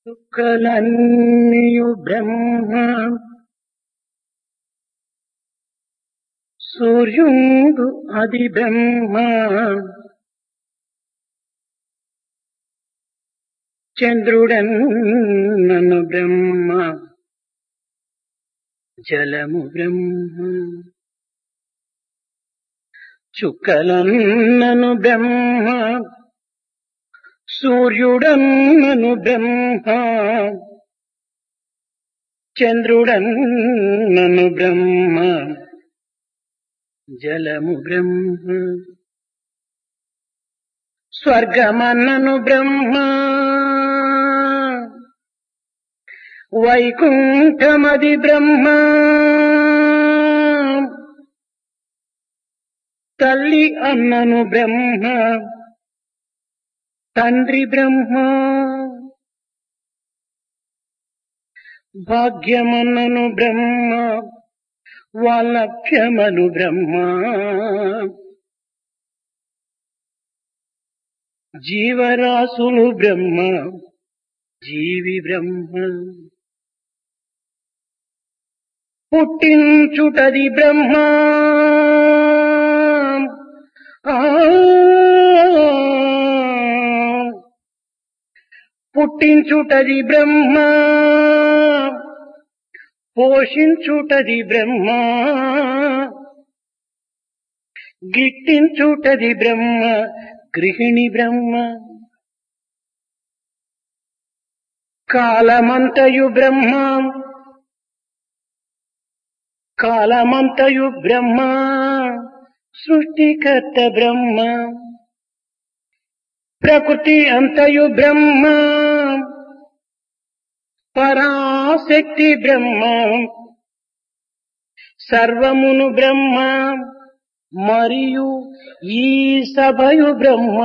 చుక్కలన్నీయు బ్రహ్మ, సూర్యుడు అది బ్రహ్మ, చంద్రుడన్నను బ్రహ్మ, జలము బ్రహ్మ. చుక్కలన్నను బ్రహ్మ, సూర్యుడన్నను బ్రహ్మ, చంద్రుడన్నను బ్రహ్మ, జలము బ్రహ్మ. స్వర్గమన్నను బ్రహ్మ, వైకుంఠమది బ్రహ్మ, తల్లి అన్నను బ్రహ్మ, తండ్రి బ్రహ్మ. భాగ్యమన్నను బ్రహ్మ, వాలభ్యమను బ్రహ్మ, జీవరాశులు బ్రహ్మ, జీవి బ్రహ్మ. పుట్టించుటది బ్రహ్మ, పుట్టించుటది బ్రహ్మ, పోషించుటది బ్రహ్మ, గిట్టించుటది బ్రహ్మ, గృహిణి బ్రహ్మ. కాలమంతయు బ్రహ్మ, కాలమంతయు బ్రహ్మ, సృష్టికర్త బ్రహ్మ. ప్రకృతి అంతయు బ్రహ్మ, పరాశక్తి బ్రహ్మ. సర్వమును బ్రహ్మ, మరియు ఈ సభయు బ్రహ్మ.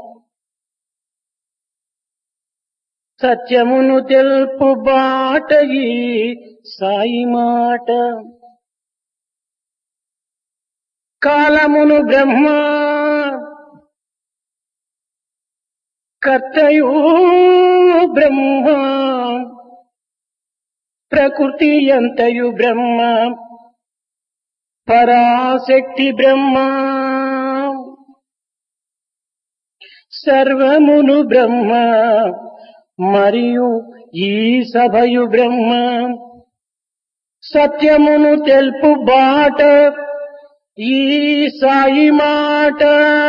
సత్యమును తెలుపు బాట ఈ సాయి మాట. కాలమును బ్రహ్మ, కర్తయు బ్రహ్మ, ప్రకృతి అంతయు బ్రహ్మ, పరాశక్తి బ్రహ్మ. సర్వమును బ్రహ్మ, మరియు ఈ సభయు బ్రహ్మ. సత్యమును తెలుపు బాట ఈ సాయి మాట.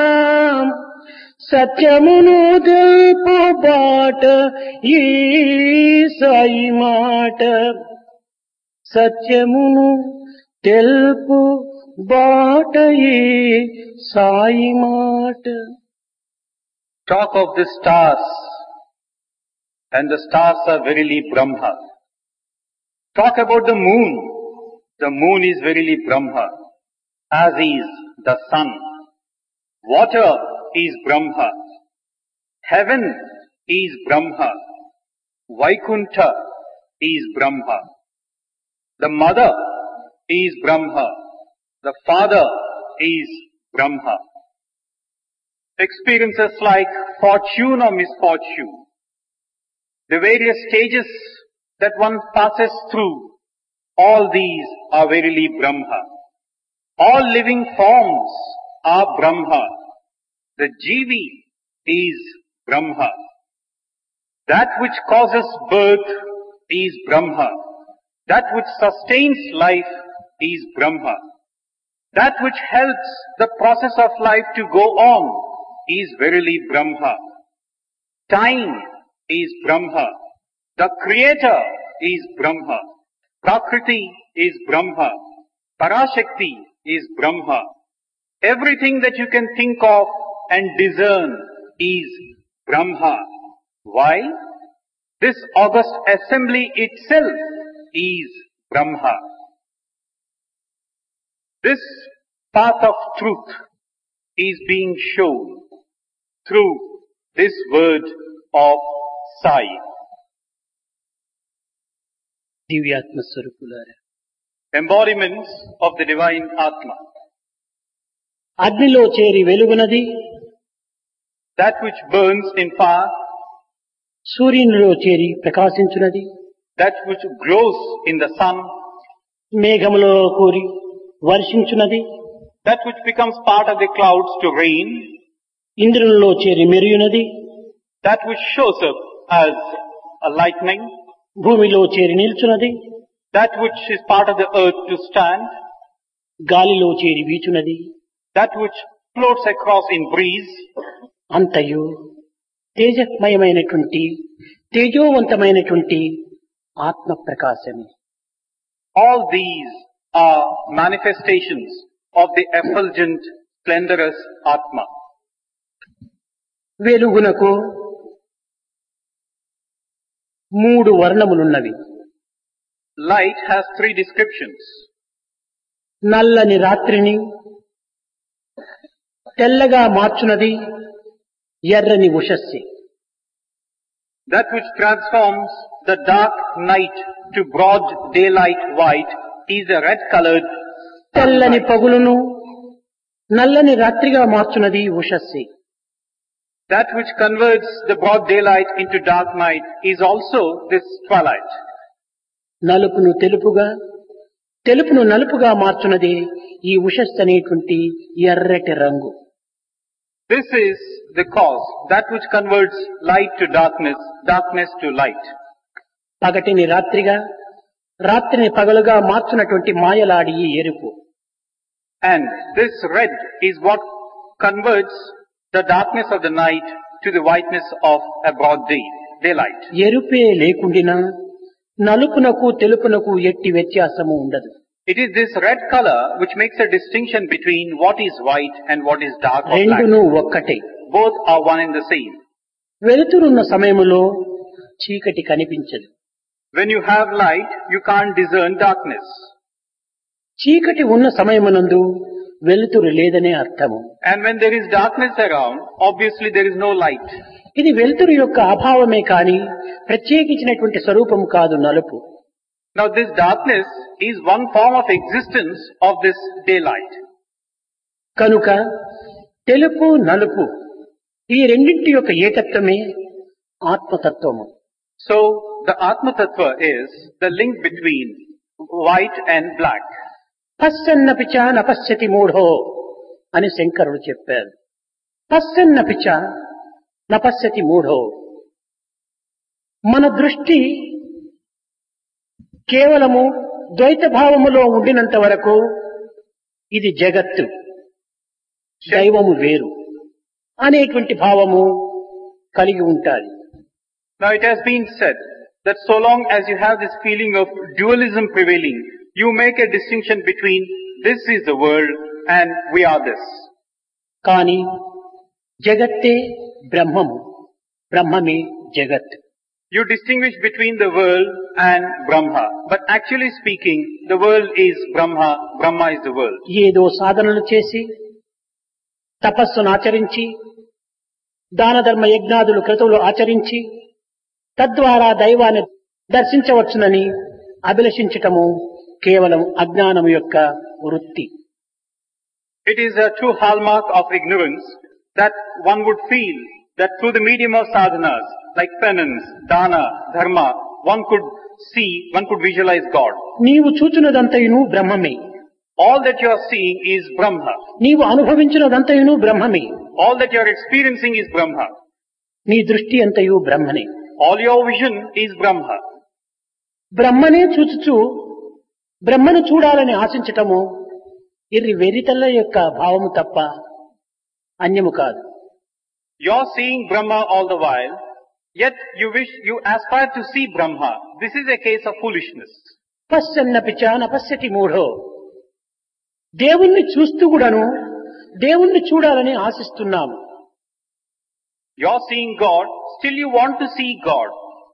సత్యమును తెలుపు బాట ఈ సాయి మాట. సత్యమును తెలుపు బాట ఈ సాయి మాట. Talk of the stars, and the stars are verily Brahma. Talk about the moon is verily Brahma, as is the sun. Water is Brahma. Heaven is Brahma. Vaikuntha is Brahma. The mother is Brahma. The father is Brahma. Experiences like fortune or misfortune, the various stages that one passes through, all these are verily Brahma. All living forms are Brahma. The Jivi is Brahma. That which causes birth is Brahma. That which sustains life is Brahma. That which helps the process of life to go on is verily Brahma. Time is Brahma. The Creator is Brahma. Prakriti is Brahma. Parashakti is Brahma. Everything that you can think of and discern is Brahma. Why? This august assembly itself is Brahma. This path of truth is being shown through this word of Sai. దివ్యాత్మ స్వరూపులారా, Embodiments of the divine Atma. అగ్నిలో చేరి వెలుగునది, That which burns in fire సూర్యునిలో చేరి ప్రకాశించున్నది, that which glows in the sun, మేఘములో కూరి వర్షించున్నది, that which becomes part of the clouds to rain, ఇంద్రులలో చేరి మెరియున్నది, that which shows up as a lightning, భూమిలో చేరి నిల్చున్నది, that which is part of the earth to stand, గాలిలో చేరి వీచున్నది, that which floats across in breeze, అంతయు తేజమయమైనటువంటి తేజోవంతమైనటువంటి ఆత్మ ప్రకాశమే. all these are manifestations of the effulgent, splendorous Atma. వెలుగునకు మూడు వర్ణములున్నవి. Light has three descriptions. నల్లని రాత్రిని తెల్లగా మార్చునది ఎర్రని ఉషస్సి. That which transforms the dark night to broad daylight white is a red-colored తెల్లని పగులును నల్లని రాత్రిగా మార్చునది ఉషస్సి. That which converts the broad daylight into dark night is also this twilight. నలుపును తెలుపుగా తెలుపును నలుపుగా మార్చునది ఈ ఉషస్సు అనేటువంటి ఎర్రటి రంగు. This is the cause, that which converts light to darkness, darkness to light. పగటిని రాత్రిగా రాత్రిని పగలుగా మార్చునటువంటి మాయలాడి ఈ ఎరుపు. And this red is what converts the darkness of the night to the whiteness of a broad daylight. ఎరుపే లేకుండినా నలుపునకు తెలుపునకు ఎట్టి వ్యత్యాసము ఉండదు. It is this red color which makes a distinction between what is white and what is dark or రెండును black. ఒక్కటే. Both are one and the same. వెలుతురున్న సమయములో చీకటి కనిపించదు. When you have light, you can't discern darkness. చీకటి ఉన్న సమయమునందు వెలుతురు లేదనే అర్థము. And when there is darkness around, obviously there is no light. ఇది వెలుతురు యొక్క అభావమే కాని ప్రత్యేకించినటువంటి స్వరూపము కాదు నలుపు. Now this darkness is one form of existence of this daylight. కనుక తెలుపు నలుపు ఈ రెండింటి యొక్క ఏకత్వమే ఆత్మతత్వము. So the Atma Tattva is the link between white and black. పశ్చన్నపి చ నపశ్యతి మూఢో అని శంకరుడు చెప్పారు. పశ్చన్నపి చ నపశ్యతి మూఢో. మన దృష్టి కేవలము ద్వైత భావములో ఉండినంత వరకు ఇది జగత్తు, దైవము వేరు అనేటువంటి భావము కలిగి ఉంటాది. Now it has been said that so long as you have this feeling of dualism prevailing, you make a distinction between this is the world and we are this. కానీ జగత్తే బ్రహ్మము, బ్రహ్మమే జగత్. You distinguish between the world and Brahma. But actually speaking, the world is Brahma, Brahma is the world. ఏదో సాధనలు చేసి తపస్సును ఆచరించి దాన ధర్మ యజ్ఞాదులు క్రతువులు ఆచరించి తద్వారా దైవాన్ని దర్శించవచ్చునని అభిలషించటము కేవలం అజ్ఞానము యొక్క వృత్తి. It is a true hallmark of ignorance that one would feel that through the medium of sadhanas, like penance, dana, dharma, one could see, one could visualize God. నీవు చూచున్నదంతయును బ్రహ్మమే. All that you are seeing is Brahma. నీవు అనుభవించినదంతయును బ్రహ్మమే. All that you are experiencing is Brahma. నీ దృష్టి అంతయు బ్రహ్మనే. All your vision is Brahma. బ్రహ్మనే చూచుచు బ్రహ్మను చూడాలని ఆశించటము ఇర్రి వెరితల్ల యొక్క భావము తప్ప అన్యము కాదు. You are seeing Brahma all the while, yet you aspire to see Brahma. This is a case of foolishness. పశ్చన్నపి చ నపశ్యతి మూఢో. దేవుణ్ణి చూస్తూ కూడాను దేవుణ్ణి చూడాలని ఆశిస్తున్నాము. You are seeing God, still you want to see God.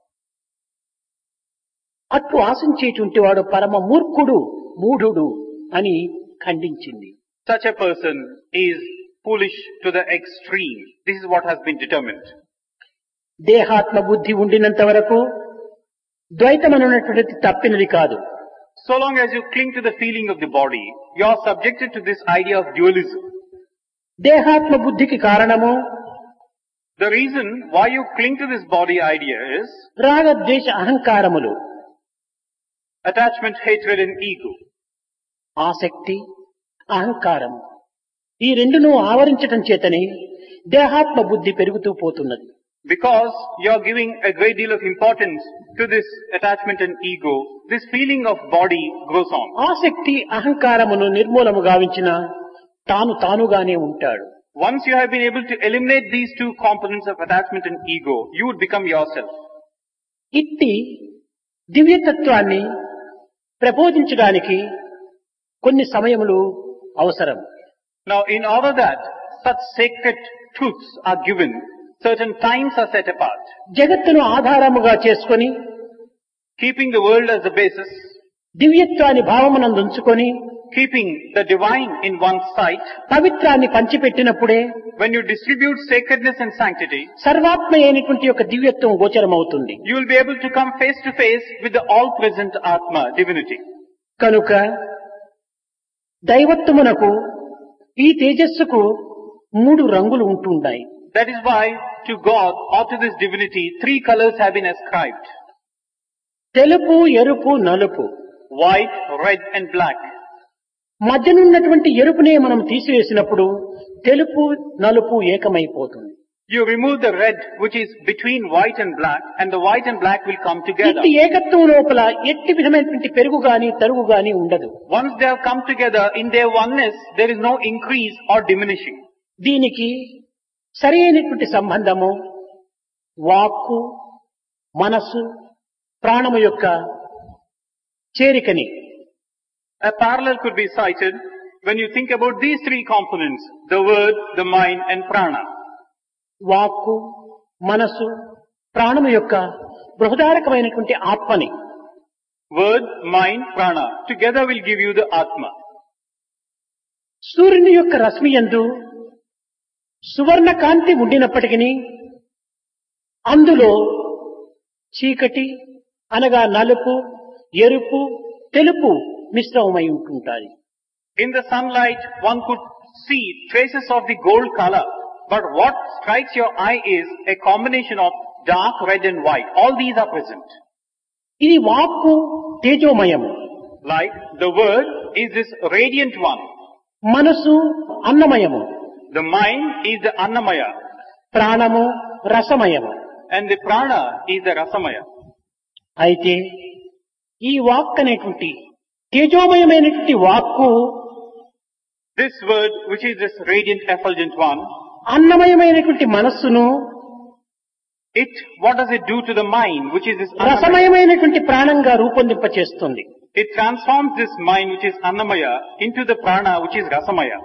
అట్లు ఆశించేటువంటి వాడు పరమ మూర్ఖుడు, మూఢుడు అని ఖండించింది. Such a person is foolish to the extreme. This is what has been determined. దేహాత్మ బుద్ధి ఉండినంత వరకు ద్వైతమనున్నటువంటిది తప్పినది కాదు. So long as you cling to the feeling of the body, you are subjected to this idea of dualism. దేహాత్మ బుద్ధికి కారణము The reason why you cling to this body idea is రాగద్వేష అహంకారములు, attachment, hatred and ego. ఆసక్తి, అహంకారం ఈ రెండును ఆవరించటం చేతనే దేహాత్మ బుద్ధి పెరుగుతూ పోతున్నది. Because you are giving a great deal of importance to this attachment and ego, this feeling of body grows on. ఆసక్తి అహంకారమును నిర్మూలము గావించిన తాను తానుగానే ఉంటాడు. Once you have been able to eliminate these two components of attachment and ego, you would become yourself. ఇట్టి దివ్యతత్వాన్ని ప్రబోధించడానికి కొన్ని సమయములు అవసరం. Now, in order that such sacred truths are given, certain times are set apart. జగత్తును ఆధారముగా చేసుకొని Keeping the world as the basis, దివ్యత్వాన్ని భావమునందుంచుకొని keeping the divine in one's sight, పవిత్రాన్ని పంచిపెట్టినప్పుడే when you distribute sacredness and sanctity, సర్వాత్మ అయినటువంటి యొక్క దివ్యత్వం గోచరమవుతుంది. you will be able to come face to face with the all-present Atma, divinity. కనుక దైవత్వమునకు ఈ తేజస్సుకు 3 రంగులు ఉంటున్నాయి. That is why to God or to this divinity, 3 colors have been ascribed. తెలుపు, ఎరుపు, నలుపు. White, red and black. మధ్యనున్నటువంటి ఎరుపునే మనం తీసివేసినప్పుడు తెలుపు, నలుపు ఏకమైపోతుంది. You remove the red which is between white and black, and the white and black will come together. ఇట్టి ఏకత్వం లోపల ఎట్టి విధమైనటువంటి పెరుగు గాని తరుగు గాని ఉండదు. Once they have come together in their oneness, there is no increase or diminishing. దీనికి సరి అయినటువంటి సంబంధము వాక్కు, మనస్సు, ప్రాణము యొక్క చేరికని. A parallel could be cited when you think about these 3 components, the word, the mind and prana. వాక్కు, మనస్సు, ప్రాణము యొక్క బృహదారకమైనటువంటి ఆత్మని. Word, mind, prana together will give you the Atma. సూర్యుని యొక్క రశ్మి యందు సువర్ణ కాంతి ఉండినప్పటికీ అందులో చీకటి అనగా నలుపు, ఎరుపు, తెలుపు మిశ్రమమై ఉంటుంటాయి. In the sunlight, one could see traces of the gold color, but what strikes your eye is a combination of dark, red and white. All these are present. ఇది వాక్కు తేజోమయము, Like the word is this radiant one. మనసు అన్నమయము, The mind is the Annamaya ప్రాణము రసమయము. and the prana is the Rasamaya. అయితే ఈ walk అనేటువంటి తేజోమయమైనటువంటి వాక్కు This word, which is this radiant, effulgent one, అన్నమయమైనటువంటి మనస్సును what does it do to the mind, which is this Annamaya? రసమయమైనటువంటి ప్రాణంగా రూపొందింపచేస్తుంది. It transforms this mind, which is Annamaya, into the prana, which is Rasamaya.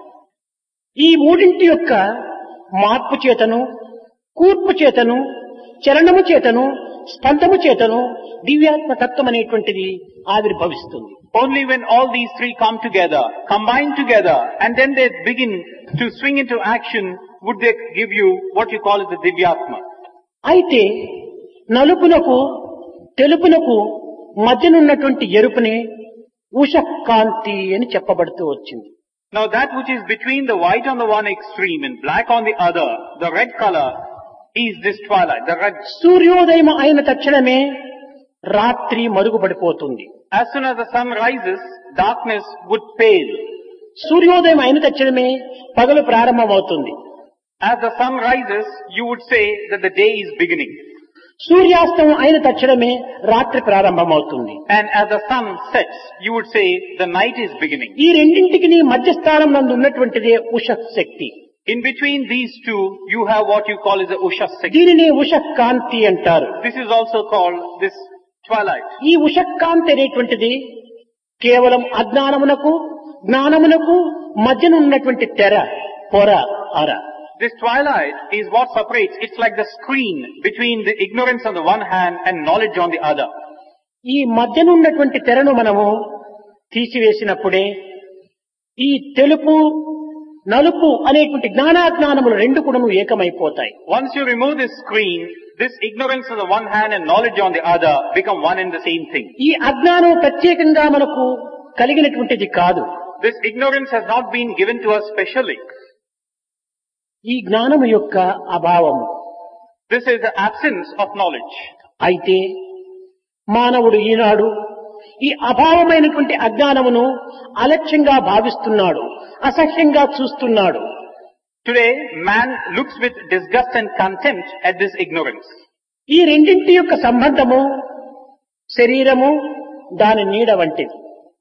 ఈ మూడింటి యొక్క మార్పు చేతను, కూర్పు చేతను, చలనము చేతను, స్పందము చేతను దివ్యాత్మ తత్వం అనేటువంటిది ఆవిర్భవిస్తుంది. Only when all these 3 come together, combine together, and then they begin to swing into action, would they give you what you call as the Divyatma. అయితే నలుపునకు, తెలుపునకు మధ్యనున్నటువంటి ఎరుపునే ఉషకాంతి అని చెప్పబడుతూ వచ్చింది. Now that which is between the white on the one extreme and black on the other, the red color, is this twilight, the red. సూర్యోదయం అయిన తక్షణమే రాత్రి మరుగుపడిపోతుంది. As soon as the sun rises, darkness would pale. సూర్యోదయం అయిన తక్షణమే పగలు ప్రారంభమవుతుంది. As the sun rises, you would say that the day is beginning. సూర్యాస్తమం అయిన తక్షణమే రాత్రి ప్రారంభమవుతుంది. And as the sun sets, you would say the night is beginning. ఈ రెండింటికి మధ్యస్థానం నందు ఉన్నటువంటిదే ఉష శక్తి. In between these two, you have what you call as the Usha Shakti. దీనిని ఉషకాంతి అంటారు. This is also called this twilight. ఈ ఉషకాంతి అనేటువంటిది కేవలం అజ్ఞానమునకు, జ్ఞానమునకు మధ్యన ఉన్నటువంటి తెర, పొర, అర. This twilight is what separates. It's like the screen between the ignorance on the one hand and knowledge on the other. ఈ మధ్యన ఉన్నటువంటి తెరను మనము తీసివేసినప్పుడే ఈ తెలుపు, నలుపు అనేటువంటి జ్ఞానాజ్ఞానములు రెండు కూడా ఏకమైపోతాయి. Once you remove this screen, this ignorance on the one hand and knowledge on the other become one and the same thing. ఈ అజ్ఞానం ప్రత్యేకంగా మనకు కలిగినటువంటిది కాదు. This ignorance has not been given to us specially. ఈ జ్ఞానము యొక్క అభావము, This is the absence of knowledge. అయితే మానవుడు ఈనాడు ఈ అభావమైనటువంటి అజ్ఞానమును అలక్ష్యంగా భావిస్తున్నాడు, అసహ్యంగా చూస్తున్నాడు. Today, man looks with disgust and contempt at this ignorance. ఈ రెండింటి యొక్క సంబంధము శరీరము దాని నీడ వంటిది.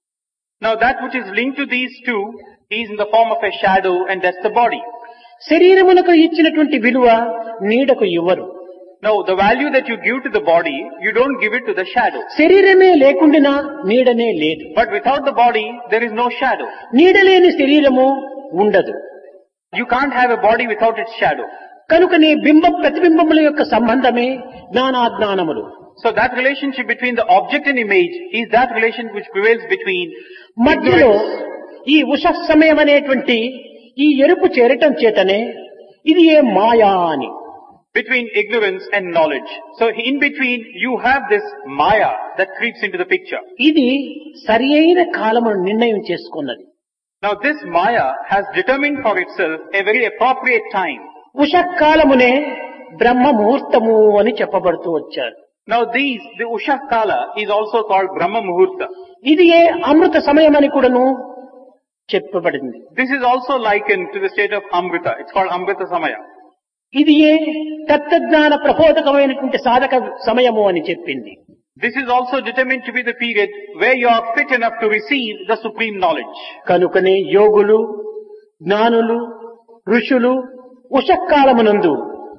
Now that which is linked to these two is in the form of a shadow, and that's the body. శరీరమునకు ఇచ్చినటువంటి విలువ నీడకు ఇవ్వరు. Now the value that you give to the body, you don't give it to the shadow. శరీరమే లేకుండినా నీడనే లేదు. But without the body, there is no shadow. నీడలేని శరీరము ఉండదు. You can't have a body without its shadow. కనుకనే బింబం ప్రతిబింబముల యొక్క సంబంధమే జ్ఞానాజ్ఞానములు. So that relationship between the object and image is that relation which prevails between మధ్యలో ignorance. ఈ ఉష సమయం అనేటువంటి ఈ ఎరుపు చేరటం చేతనే ఇది ఏ మాయా అని. Between ignorance and knowledge. So in between you have this maya that creeps into the picture. ఇది సరి అయిన కాలమును నిర్ణయం చేసుకున్నది. Now this maya has determined for itself a very appropriate time. ఉషకాలమునే బ్రహ్మ ముహూర్తము అని చెప్పబడుతూ వచ్చారు. Now the Usha Kala is also called Brahma Muhurta. ఇది ఏ అమృత సమయం అని కూడాను చెప్పబడింది. This is also likened to the state of Amrita. It's called Amrita Samaya. ఇది ఏ తత్వజ్ఞాన ప్రబోధకమైనటువంటి సాధక సమయము అని చెప్పింది. This is also determined to be the period where you are fit enough to receive the supreme knowledge. కనుకనే యోగులు, జ్ఞానులు, ఋషులు ఉషకాలమునందు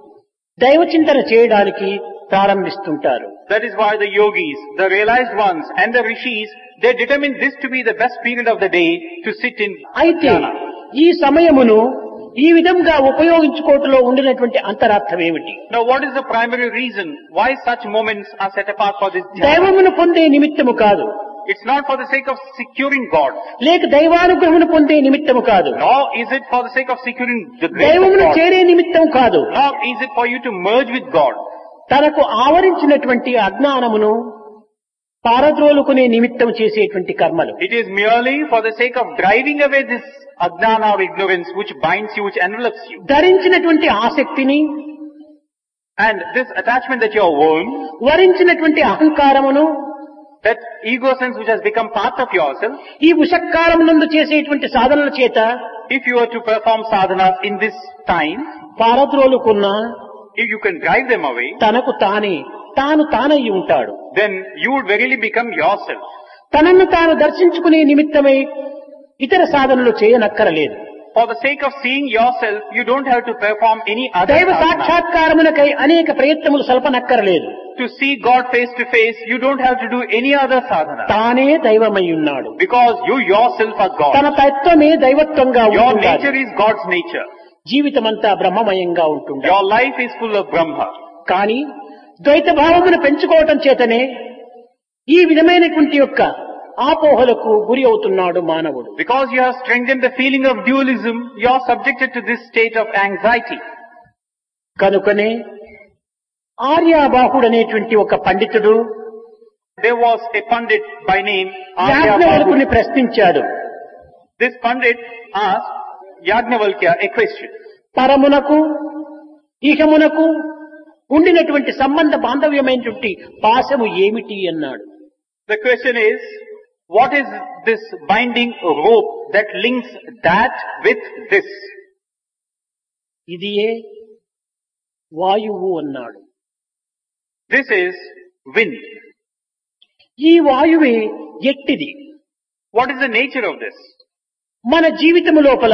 దైవచింతన చేయడానికి ప్రారంభిస్తుంటారు. That is why the yogis, the realized ones and the rishis, they determine this to be the best period of the day to sit in అయితే dhyana. ఈ సమయమును ఈ విధంగా ఉపయోగించుకోవటంలో ఉండినటువంటి అంతరార్థం ఏమిటి? Now what is the primary reason why such moments are set apart for this dhyana? దైవమును పొందే నిమిత్తము కాదు, It's not for the sake of securing God, లేక దైవానుగ్రహమును పొందే నిమిత్తము కాదు, nor is it for the sake of securing the grace of దైవమును God, చేరే నిమిత్తం కాదు. nor is it for you to merge with God. తనకు ఆవరించినటువంటి అజ్ఞానమును పారద్రోలుకునే నిమిత్తం చేసేటువంటి కర్మలు. It is merely for the sake of driving away this ajnana or ignorance which binds you, which envelops you. ధరించినటువంటి ఆసక్తిని, And this attachment that you are worn, వరించినటువంటి అహంకారమును, that ego sense which has become part of yourself, ఈ ఉషకాలమునందు చేసేటువంటి సాధనల చేత if you are to perform sadhanas in this time, పారద్రోలుకున్న if you can drive them away, తనకు తాను తానయ్యి ఉంటాడు. then you would verily become yourself. తనను తాను దర్శించుకునే నిమిత్తమై ఇతర సాధనలు చేయనక్కరలేదు. For the sake of seeing yourself, you don't have to perform any other దైవ sadhana. సాక్షాత్కారమునకై అనేక ప్రయత్నములు సల్పనక్కరలేదు. To see God face to face, you don't have to do any other sadhana. తానే దైవమై ఉన్నాడు. Because you yourself are తన God. తత్వమే దైవత్వంగా Your ఉంటున్నది. nature is God's nature. జీవితమంతా బ్రహ్మమయంగా ఉంటుంది. Your life is full of Brahma. కానీ ద్వైత భావమును పెంచుకోవటం చేతనే ఈ విధమైనటువంటి యొక్క ఆపోహలకు గురి అవుతున్నాడు మానవుడు. Because you have strengthened the feeling of dualism, you are subjected to this state of anxiety. కనుకనే ఆర్యాబాహుడు అనేటువంటి ఒక పండితుడు There was a Pandit by name యాజ్ఞవల్కుని Aryavarta. ప్రశ్నించాడు. This Pandit asked Yajnavalkya a question. పరమునకు ఇహమునకు ఉండినటువంటి సంబంధ బాంధవ్యమైనటువంటి పాశము ఏమిటి అన్నాడు. The question is, what is this binding rope that links that with this? ఇదియే వాయువు అన్నాడు. This is wind. ఈ వాయువే ఎట్టిది. What is the nature of this? మన జీవితము లోపల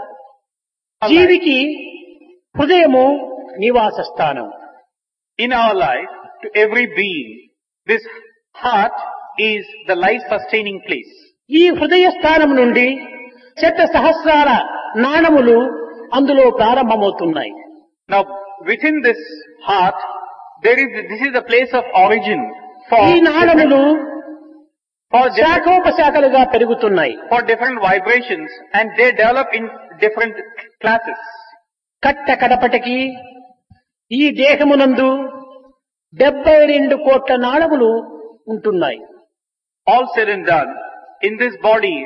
జీవికి హృదయము నివాస స్థానం. In our life, to every being, this heart is the life-sustaining place. ఈ హృదయ స్థానం నుండి శత సహస్రాల నాణములు అందులో ప్రారంభమవుతున్నాయి. Now, within this heart, this is the place of origin ఈ నాణములు for శాఖోపశాఖలుగా పెరుగుతున్నాయి. different vibrations, and they develop in different classes. కట్ట కడపటికి ఈ దేహమునందు 72 కోట్ల నాళములు ఉంటున్నాయి. All said and done, in this body,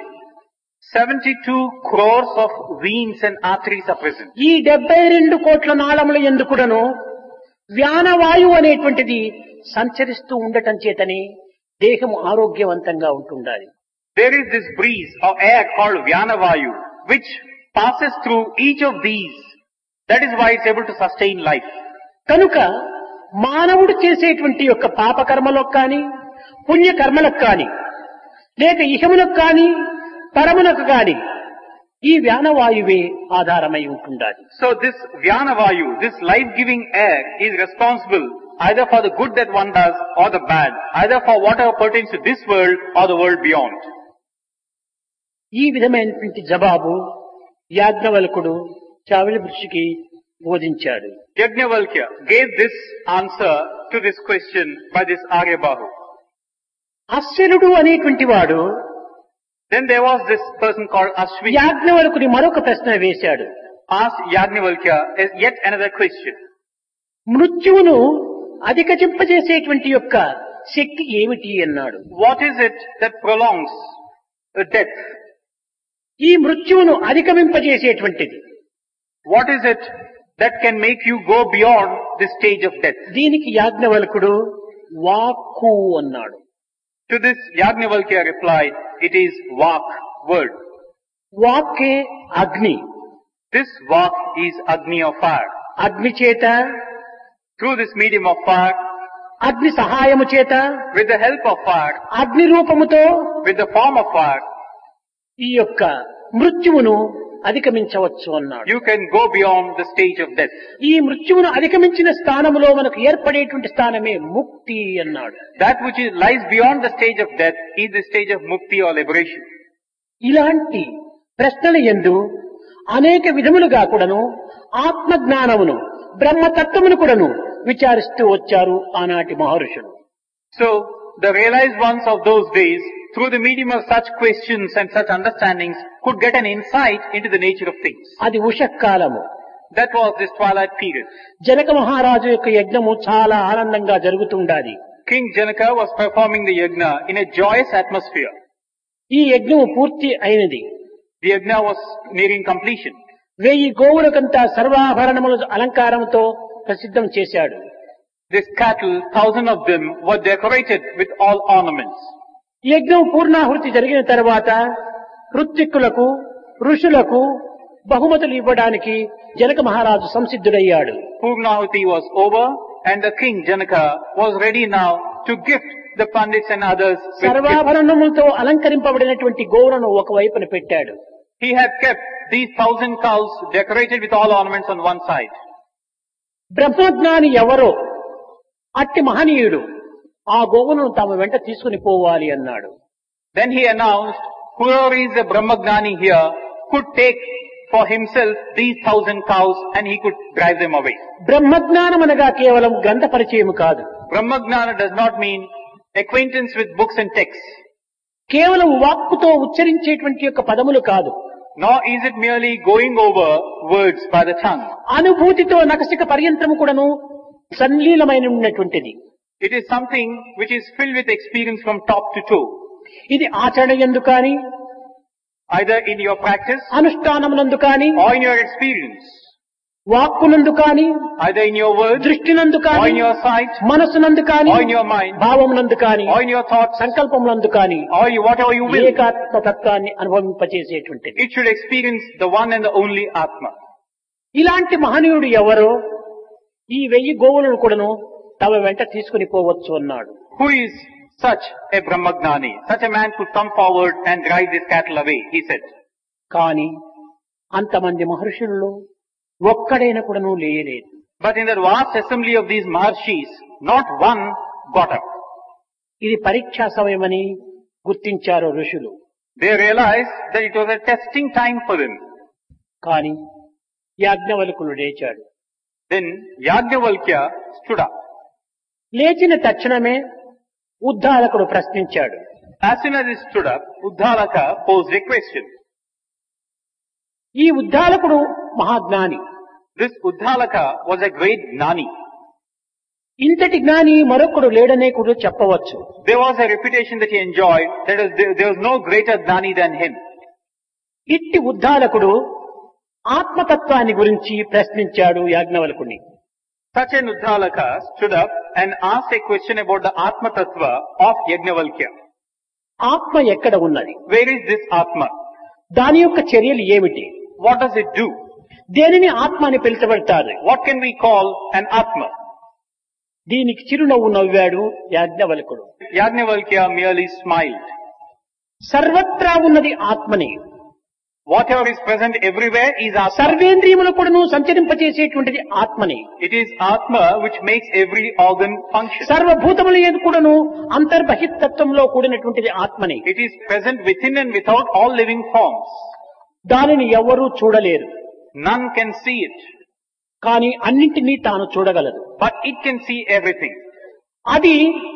72 crores of veins and arteries are present. ఈ 72 కోట్ల నాళముల యందు కూడాను వ్యానవాయువు అనేటువంటిది సంచరిస్తూ ఉండటం చేతనే దేహం ఆరోగ్యవంతంగా ఉంటుండాలి. There is this breeze or air called Vyanavayu, which passes through each of these. That is why it's able to sustain life. కనుక మానవుడు చేసేటువంటి యొక్క పాపకర్మలకు కానీ పుణ్యకర్మలకు కానీ లేక ఇహమునకు కానీ పరమునకు కానీ ఈ వ్యానవాయువే ఆధారమై ఉంటుండాలి. So this Vyanavayu, this life-giving air is responsible either for the good that one does or the bad, either for whatever pertains to this world or the world beyond. ఈ విధమైనటువంటి జవాబు యాజ్ఞవల్కుడు చావలివృషికి బోధించాడు. Yajnavalkya gave this answer to this question by this Aryabahu. అశ్వనుడు అనేటువంటి వాడు Then there was this person called Ashwini. యాజ్ఞవల్కుని మరొక ప్రశ్న వేశాడు. Asked Yajnavalkya yet another question. మృత్యువును అధికచింపజేసేటువంటి యొక్క శక్తి ఏమిటి అన్నాడు. What is it that prolongs death? ఈ మృత్యువును అధిగమింపజేసేటువంటిది What is it that can make you go beyond the stage of death? దీనికి యాజ్ఞవల్కుడు వాక్కు అన్నాడు. To this Yajnavalkya replied, it is Vak, word. వాక్కే అగ్ని. This Vak is Agni of fire. అగ్ని చేత Through this medium of fire, అగ్ని సహాయము చేత with the help of fire, అగ్ని రూపముతో with the form of fire, ఈ యొక్క మృత్యువును అధిగమించవచ్చు అన్నాడు. you can go beyond the stage of death. ఈ మృత్యువును అధిగమించిన స్థానములో మనకు ఏర్పడేటువంటి స్థానమే ముక్తి అన్నాడు. That which lies beyond the stage of death is the stage of mukti or liberation. ఇలాంటి ప్రశ్నల యందు అనేక విధములుగా కూడాను ఆత్మజ్ఞానమును బ్రహ్మతత్వమును కూడాను విచారిస్తూ వచ్చారు ఆనాటి మహర్షులు. So, the realized ones of those days, through the medium of such questions and such understandings, could get an insight into the nature of things. అది ఉషఃకాలము. That was this twilight period. Janaka మహారాజు యొక్క యజ్ఞము చాలా ఆనందంగా జరుగుతుండాలి. King Janaka was performing the yajna in a joyous atmosphere. ఈ యజ్ఞము పూర్తి అయినది. The yajna was nearing completion. 1000 గోవులకంతా సర్వాభరణముల అలంకారంతో ప్రసిద్ధం చేశాడు. This cattle, 1000 of them, were decorated with all ornaments. యజ్ఞం పూర్ణాహుతి జరిగిన తర్వాత ఋత్విక్కులకు ఋషులకు బహుమతులు ఇవ్వడానికి జనక మహారాజు సంసిద్ధుడయ్యాడు. Purnahuti was over and the king Janaka was ready now to gift the pandits and others with gifts. సర్వాభరణములతో అలంకరింపబడినటువంటి గోవులను ఒకవైపున పెట్టాడు. He had kept these 1000 cows decorated with all ornaments on one side. బ్రహ్మజ్ఞాని ఎవరో అట్టి మహనీయుడు ఆ గోవులను తమ వెంట తీసుకుని పోవాలి అన్నాడు. Then he announced, whoever is a Brahmagnani here could take for himself these 1000 cows and he could drive them away. బ్రహ్మజ్ఞానం అనగా కేవలం గ్రంథ పరిచయం కాదు. Brahmagnana does not mean acquaintance with books and texts. కేవలం వాక్కుతో ఉచ్చరించేటువంటి యొక్క పదములు కాదు. Nor is it merely going over words by the tongue. అనుభూతితో నకసిక పర్యంతము కూడాను సంలీలమైన ఉన్నటువంటిది. It is something which is filled with experience from top to toe. ఇది ఆచరణ యందు కానీ Either in your practice అనుష్ఠానమునందు కానీ or in your experience. వాక్కునందు కానీ Either in your words దృష్టినందు or కానీ in your sight మనసునందు కానీ or in your mind భావమునందు కానీ or in your thoughts సంకల్పమునందు కానీ or whatever you will. ఏకాత్మ తత్వాన్ని అనుభవింపచేసేటువంటిది. It should experience the one and the only Atma. ఇలాంటి మహనీయుడు ఎవరో ఈ 1000 గోవులను కూడాను తమ వెంట తీసుకుని పోవచ్చు అన్నాడు. Who is such a Brahmagnani? Such a man could come forward and drive this cattle away, he said. కానీ అంతమంది మహర్షులలో ఒక్కడైనా కూడాను లేయలేదు. But in the vast assembly of these Maharshis, not one got up. ఇది పరీక్షా సమయమని గుర్తించారు ఋషులు. They realized that it was a testing time for them. కానీ యాజ్ఞవల్కుడు లేచాడు. Then Yajnavalkya stood up. లేచిన తక్షణమే ఉద్దాలకుడు ప్రశ్నించాడు. As soon as he stood up, Uddalaka posed a question. ఈ ఉద్దాలకుడు మహాజ్ఞాని. This Uddalaka was a great Gnani. ఇంతటి జ్ఞాని మరొకడు లేడనే కూడా చెప్పవచ్చు. There was a reputation that he enjoyed, that there was no greater Gnani than him. Such an Uddalaka stood up and asked a question about the Atma Tattva of Yajnavalkya. ఆత్మ ఎక్కడ ఉన్నది? Where is this Atma? దాని యొక్క చర్యలు ఏమిటి? What does it do? దేనిని ఆత్మ అని పిలుచబడతారు? What can we call an Atma? దీనికి చిరునవ్వు నవ్వాడు యాజ్ఞవల్కుడు. Yajnavalkya merely smiled. సర్వత్రా ఉన్నది ఆత్మని. Whatever is present everywhere is Atma. సర్వేంద్రియములు కూడాను సంచరింపచేసేటువంటిది ఆత్మని. It is Atma which makes every organ function. సర్వభూతముల యందు కూడాను అంతర్బహిత్తత్వంలో కూడినటువంటిది ఆత్మని. It is present within and without all living forms. దానిని ఎవరూ చూడలేరు. None can see it, కానీ అన్నింటినీ తాను చూడగలదు. but it can see everything. అది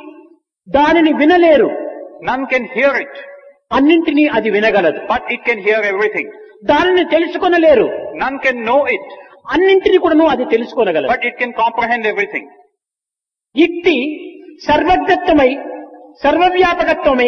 దానిని వినలేరు. None can hear it, అన్నింటినీ అది వినగలదు. but it can hear everything. దానిని తెలుసుకొనలేరు. None can know it, అన్నింటినీ కూడాను అది తెలుసుకోనగలదు. but it can comprehend everything. ఇట్టి సర్వజ్ఞత్వమై సర్వవ్యాపకత్వమై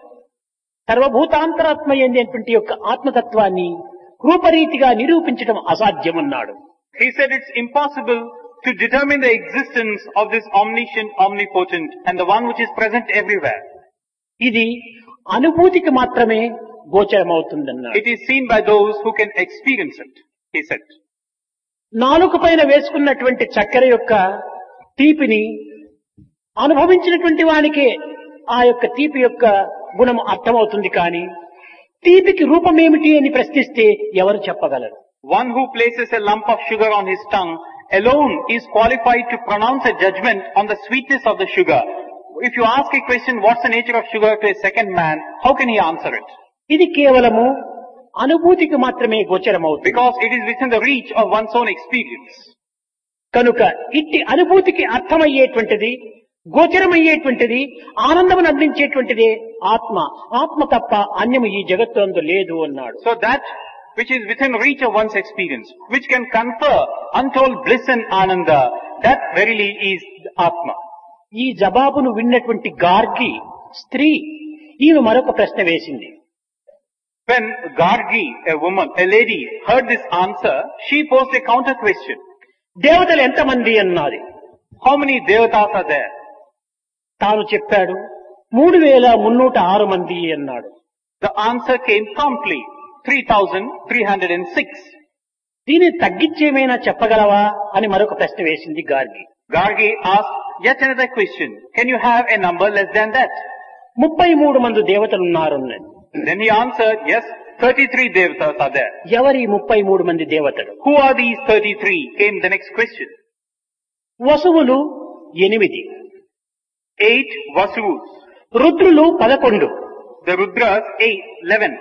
సర్వభూతాంతరాత్మ అనేటువంటి యొక్క ఆత్మతత్వాన్ని రూపరీతిగా నిరూపించడం అసాధ్యమన్నాడు. He said it's impossible to determine the existence of this omniscient, omnipotent, and the one which is present everywhere. ఇది అనుభూతికి మాత్రమే గోచరమవుతుందన్నాడు. It is seen by those who can experience it, he said. నాలుక పైన వేసుకున్నటువంటి చక్కెర యొక్క తీపిని అనుభవించినటువంటి వానికే ఆ యొక్క తీపి యొక్క గుణం అర్థమవుతుంది, కానీ తీపికి రూపం ఏమిటి అని ప్రశ్నిస్తే ఎవరు చెప్పగలరు? One who places a lump of sugar on his tongue alone is qualified to pronounce a judgment on the sweetness of the sugar. If you ask a question, what's the nature of sugar to a second man, how can he answer it? ఇది కేవలము అనుభూతికి మాత్రమే గోచరమవుతుంది. Because it is within the reach of one's own experience. కనుక ఇట్టి అనుభూతికి అర్థమయ్యేటువంటిది, గోచరమయ్యేటువంటిది, ఆనందమును అందించేటువంటిది ఆత్మ. ఆత్మ తప్ప అన్యము ఈ జగత్తు అందు లేదు అన్నాడు. So that which is within reach of one's experience, which can confer untold bliss and ananda, that verily is Atma. ఈ జవాబును విన్నటువంటి గార్గి స్త్రీ ఈమె మరొక ప్రశ్న వేసింది. When Gargi, a woman, a lady, heard this answer, she posed a counter question. దేవతలు ఎంతమంది అన్నది. How many devatas are there? తాను చెప్పాడు 3306 మంది అన్నాడు. The answer came promptly, 3306. దీన్ని తగ్గించేమైనా చెప్పగలవా అని మరొక ప్రశ్న వేసింది Gargi. Gargi asked yet another question. Can you have a number less than that? 33 మంది దేవతలు ఉన్నారు. Then he answered, yes, 33 devatas are there. ఎవరి 33 మంది దేవతలు? Who are these 33? Came the next question. వసువులు 8, 8 Vasuvus. రుద్రులు 11, The Rudras 11.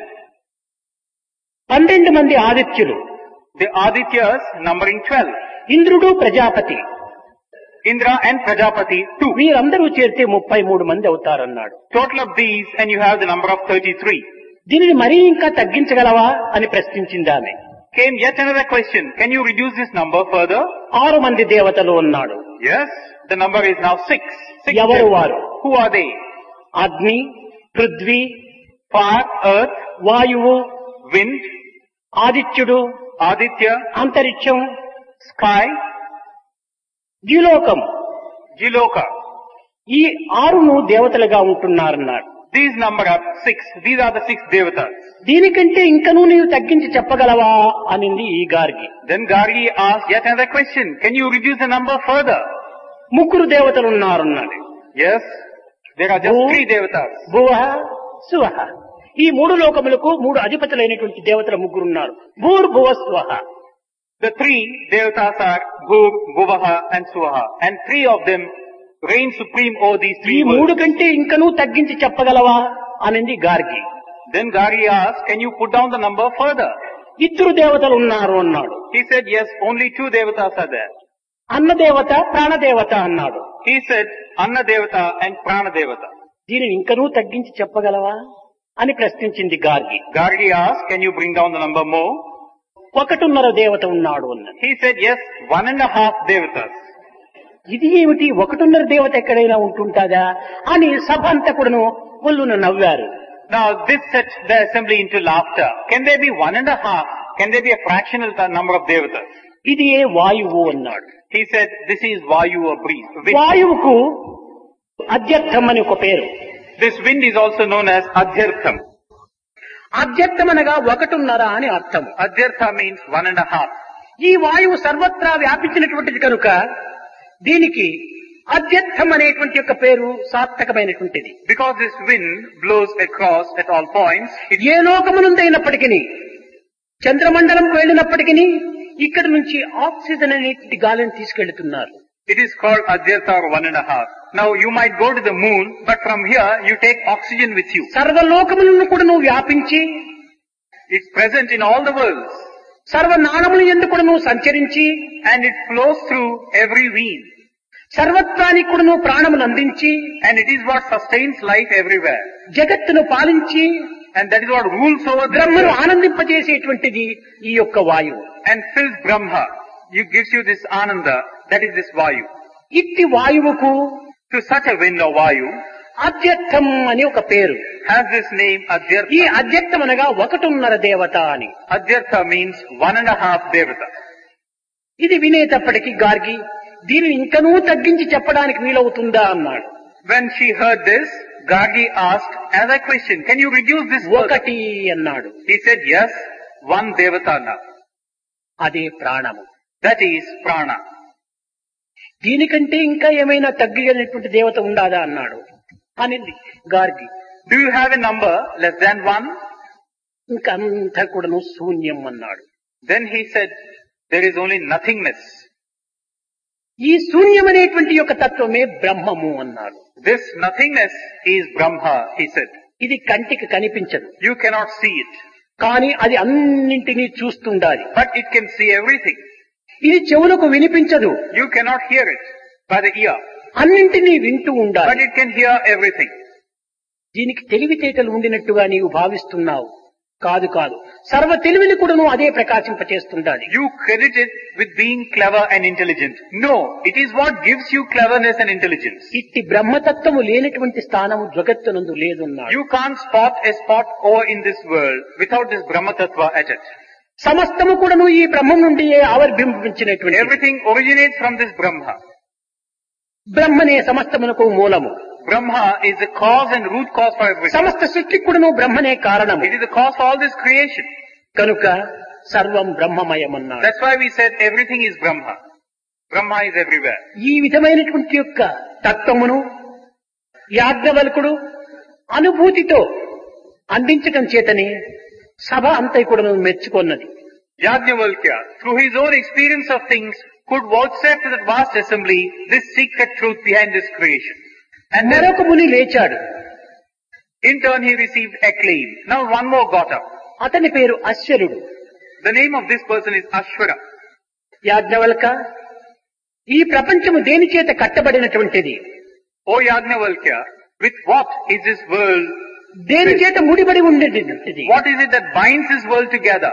12 మంది ఆదిత్యులు, The Adityas numbering 12. ఇంద్రుడు Prajapati, Indra and Prajapati 2. వీరందరూ చేరితే 33 మంది అవుతారన్నాడు. Total of these and you have the number of 33. దీనిని మరీ ఇంకా తగ్గించగలవా అని ప్రశ్నించింది ఆమె. Came yet another question. Can you reduce this number further? 6 మంది దేవతలు ఉన్నాడు. Yes, the number is now 6. 6 ఎవరు devatas. వారు? Who are they? అగ్ని, పృథ్వీ, Fire, earth, వాయువు, wind, ఆదిత్యుడు, Aditya, అంతరిక్షం, sky, ద్యులోకం. Jiloka. ఈ 6 దేవతలుగా ఉంటున్నారన్నాడు. These number are 6. These are the 6 devatas. దీనికంటే ఇంకనూ నీవు తగ్గించి చెప్పగలవా అనింది ఈ Gargi. Then Gargi asked yet another question. Can you reduce the number further? 3 దేవతలు ఉన్నారన్నాడు. Yes, there are just 3 devatas. భువః, సువః. ఈ 3 లోకములకు 3 అధిపతులైనటువంటి దేవతలు 3 ఉన్నారు. భూర్భువ స్వః. The 3 devatas are Bhur, Bhuvaha and Suvaha. And 3 of them reign supreme over these ఈ 3 3 worlds. కంటే ఇంకనూ తగ్గించి చెప్పగలవా అనింది Gargi. Then Gargi asked, can you put down the number further? 2 దేవతలు ఉన్నారు అన్నాడు. He said, yes, only 2 devatas are there. అన్నదేవత, ప్రాణదేవత అన్నాడు. He said, Anna Devata and Prana Devata. దీనిని ఇంకనూ తగ్గించి చెప్పగలవా అని ప్రశ్నించింది Gargi. Gargi asked, can you bring down the number more? 1.5 దేవత ఉన్నాడు అన్నది. He said, yes, 1.5 devatas. ఇది ఏమిటి 1.5 దేవత ఎక్కడైనా ఉంటుంటాదా అని సభ అంతా కూడాను ఒళ్ళున నవ్వారు. Now this set the assembly into laughter. Can there be 1.5? Can there be a fractional number of devatas? ఇది ఏ వాయువు అన్నాడు. He said, this is Vayu or breeze. Wind. వాయువుకు అధ్యర్థం అని ఒక పేరు. This wind is also known as Adhyartham. అధ్యర్థం అనగా 1.5 అని అర్థం. Adhyartha means 1.5. ఈ వాయువు సర్వత్రా వ్యాపించినటువంటిది కనుక దీనికి అధ్యర్థం అనేటువంటి యొక్క పేరు సార్థకమైనటువంటిది. Because this wind blows across at all points, ఏ లోకమునందైనప్పటికీ చంద్రమండలంకు వెళ్ళినప్పటికీ ఇక్కడ నుంచి ఆక్సిజన్ అనేటువంటి గాలిని తీసుకెళ్తున్నారు. it is called Adhyartha or 1.5. Now you might go to the moon, but from here you take oxygen with you. సర్వలోకములను కూడా నువ్వు వ్యాపించి It's present in all the worlds. సర్వనాళములు యందు కూడా నువ్వు సంచరించి And it flows through every vein. సర్వత్రానికి కూడా నువ్వు ప్రాణమును అందించి And it is what sustains life everywhere. జగత్తును పాలించి And that is what rules over the బ్రహ్మను world ఆనందింపజేసేటువంటిది ఈ యొక్క వాయువు. and fills Brahma. It gives you this Ananda, that is this Vayu. ఇట్టి వాయువుకు To such a wind or Vayu అధ్యర్థం అని ఒక పేరు. has this name ఈ Adhyartha. అధ్యర్థం అనగా 1.5 దేవత అని. Adhyartha means 1.5 Devata. ఇది వినేటప్పటికీ గార్గి దీనిని ఇంకనూ తగ్గించి చెప్పడానికి వీలవుతుందా అన్నాడు. When she heard this, Gargi asked as a question, can you reduce this further? 1 అన్నాడు. He said, yes, 1 Devata now. అదే ప్రాణము. That is Prana. దీనికంటే ఇంకా ఏమైనా తగ్గినటువంటి దేవత ఉండాదా అన్నాడు అనింది Gargi. Do you have a number less than 1? ఇంకంతా కూడాను శూన్యం అన్నాడు. Then he said, there is only nothingness. ఈ శూన్యం అనేటువంటి యొక్క తత్వమే బ్రహ్మము అన్నాడు. This nothingness is Brahma, he said. ఇది కంటికి కనిపించదు, You cannot see it, కానీ అది అన్నింటినీ చూస్తుండాలి. but it can see everything. ఇది చెవులకు వినిపించదు, You cannot hear it by the ear, అన్నింటినీ వింటూ but ఉండాలి. it can hear everything. దీనికి తెలివితేటలు ఉండినట్టుగా నీవు భావిస్తున్నావు. కాదు కాదు, సర్వ తెలివిని కూడా నువ్వు అదే ప్రకాశింపచేస్తుండాలి. You credit it with being clever and intelligent. No, it is what gives you cleverness and intelligence. ఇట్టి బ్రహ్మతత్వము లేనటువంటి స్థానము జగత్తునందు లేదున్నాడు. You can't spot a spot over in this world without this Brahma Tattva at it. సమస్తము కూడాను ఈ బ్రహ్మం నుండి ఆవిర్భింపించినటువంటి Everything originates from this Brahma. బ్రహ్మనే సమస్తమునకు మూలము. Brahma is the cause and root cause for everything. సమస్త సృష్టికి కూడాను బ్రహ్మనే కారణము. It is the cause for all this creation. కనుక సర్వం బ్రహ్మమయమన్నాడు. That's why we said everything is Brahma. Brahma is everywhere. ఈ విధమైనటువంటి యొక్క తత్వమును యాజ్ఞవల్కుడు అనుభూతితో అందించటం చేతనే సభ అంతా కూడా మెచ్చుకొన్నది. Yajnavalkya, through his own experience of things, could vouchsafe to that vast assembly this secret truth behind this creation. And then, మరొక ముని లేచాడు. in turn, he received acclaim. Now one more got up. అతని పేరు అశ్వరుడు. The name of this person is Ashwara. Yajnavalkya, ఈ ప్రపంచము దేని చేత కట్టబడినటువంటిది? O Yajnavalkya, with what is this world? దేని చేత ముడిపడి ఉండేటువంటిది? What is it that binds this world together?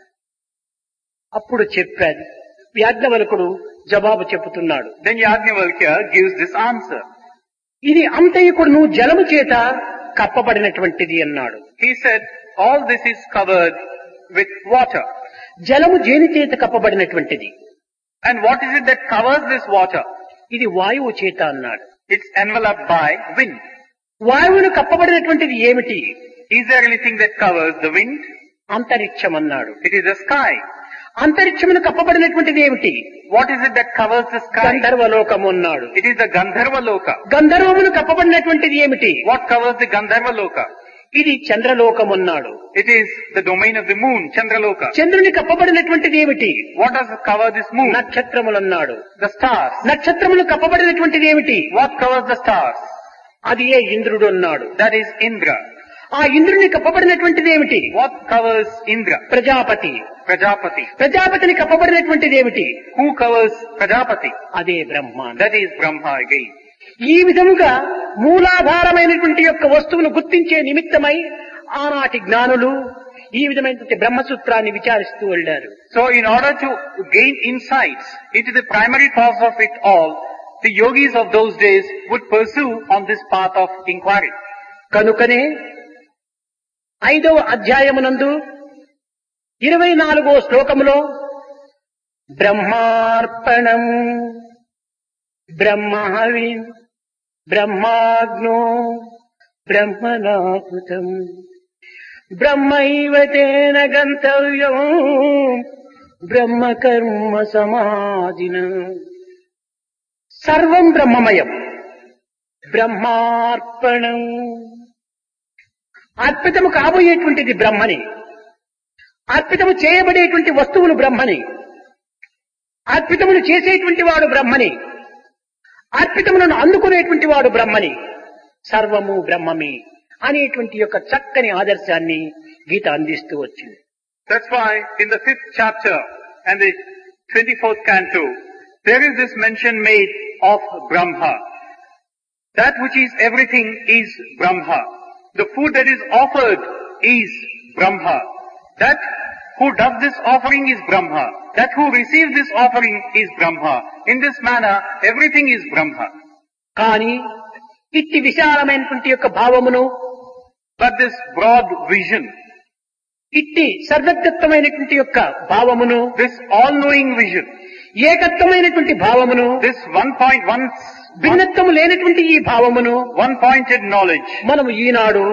అప్పుడు చెప్పాడు. యాజ్ఞవల్కుడు జవాబు చెబుతున్నాడు. Then Yajnavalkya gives this answer. ఇది అంతయుకుడును జలము చేత కప్పబడినటువంటిది అన్నాడు. He said, all this is covered with water. జలము దేని చేత కప్పబడినటువంటిది? And what is it that covers this water? ఇది వాయువు చేత అన్నాడు. It's enveloped by wind. వాయువును కప్పబడినటువంటిది ఏమిటి? Is there anything that covers the wind? అంతరిక్షం అన్నాడు. It is the sky. అంతరిక్షమును కప్పబడినటువంటిది ఏమిటి? What is it that covers the sky? గంధర్వలోకము అన్నాడు. It is the Gandharva Loka. గంధర్వమును కప్పబడినటువంటిది ఏమిటి? What covers the Gandharva Loka? ఇది చంద్రలోకం అన్నాడు. It is the domain of the moon, Chandraloka. చంద్రుని కప్పబడినటువంటిది ఏమిటి? What does cover this moon? నక్షత్రములన్నాడు. The stars. నక్షత్రములు కప్పబడినటువంటిది ఏమిటి? What covers the stars? అది ఏ ఇంద్రుడు అన్నాడు. That is Indra. ఆ ఇంద్రుని కప్పబడినటువంటిది ఏమిటి? What covers Indra? Prajapati. Prajapati. ప్రజాపతిని కప్పబడినటువంటిది ఏమిటి? Who covers Prajapati? అదే బ్రహ్మ. That is Brahma again. ఈ విధముగా మూలాధారమైనటువంటి యొక్క వస్తువును గుర్తించే నిమిత్తమై ఆనాటి జ్ఞానులు ఈ విధమైనటువంటి బ్రహ్మసూత్రాన్ని విచారిస్తూ వెళ్ళారు. So in order to gain insights into the primary cause of it all, the yogis of those days would pursue on this path of inquiry. కనుకనే 5వ అధ్యాయమునందు 24వ శ్లోకములో బ్రహ్మార్పణం బ్రహ్మహవి బ్రహ్మాగ్నో బ్రహ్మణాకృతం బ్రహ్మైవ తేన గంతవ్యం బ్రహ్మకర్మ సమాధిన. సర్వం బ్రహ్మమయం. బ్రహ్మార్పణం అర్పితము కాబోయేటువంటిది బ్రహ్మని, అర్పితము చేయబడేటువంటి వస్తువులు బ్రహ్మని, అర్పితమును చేసేటువంటి వాడు బ్రహ్మని, అర్పితములను అందుకునేటువంటి వాడు బ్రహ్మని, సర్వము బ్రహ్మమే అనేటువంటి యొక్క చక్కని ఆదర్శాన్ని గీత అందిస్తూ వచ్చింది. That's why in the 5th chapter and the 24th canto, there is this mention made of Brahma. That which is everything is Brahma. The food that is offered is Brahma. That who does this offering is Brahma. That who receives this offering is Brahma. In this manner, everything is Brahma. కానీ ఇట్టి విశాలమైనటువంటి యొక్క భావమును, But this broad vision, ఇట్టి సర్వజ్ఞత్వమైనటువంటి యొక్క భావమును, this all-knowing vision, ఏకత్వమైనటువంటి భావమును, this భిన్నత్వము లేనటువంటి ఈ భావమును one-pointed knowledge, మనము ఈనాడు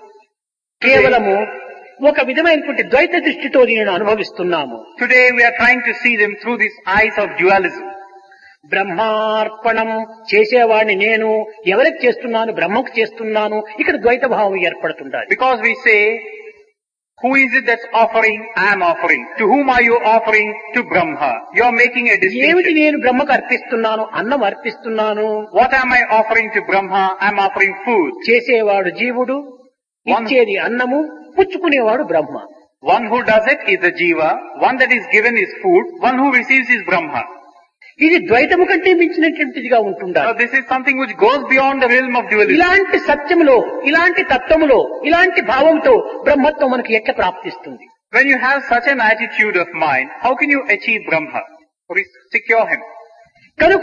కేవలము ఒక విధమైనటువంటి ద్వైత దృష్టితో దీనిని అనుభవిస్తున్నాము. today we are trying to see them through these eyes of dualism. బ్రహ్మార్పణం చేసేవాడిని నేను, ఎవరికి చేస్తున్నాను? బ్రహ్మకు చేస్తున్నాను. ఇక్కడ ద్వైత భావం ఏర్పడుతుండాలి. Because we say, who is it that's offering? I am offering. To whom are you offering? To Brahma. You are making a ఏమిటి distinction. నేను బ్రహ్మకు అర్పిస్తున్నాను? అన్నం అర్పిస్తున్నాను. What am I offering to Brahma? I am offering food. చేసేవాడు జీవుడు, ఇచ్చేది అన్నము, పుచ్చుకునేవాడు బ్రహ్మ. One who does it is the Jiva. One that is given is food. One who receives is Brahma. ఇది ద్వైతము కంటే మించినటువంటిదిగా Now ఉంటుండాలి. this is something which goes beyond the realm of dualism. ఇలాంటి సత్యములో, ఇలాంటి తత్వములో, ఇలాంటి భావంతో బ్రహ్మత్వం మనకు ఎట్లా ప్రాప్తిస్తుంది? When you have such an attitude of mind, how can you achieve Brahma? Or secure him? కనుక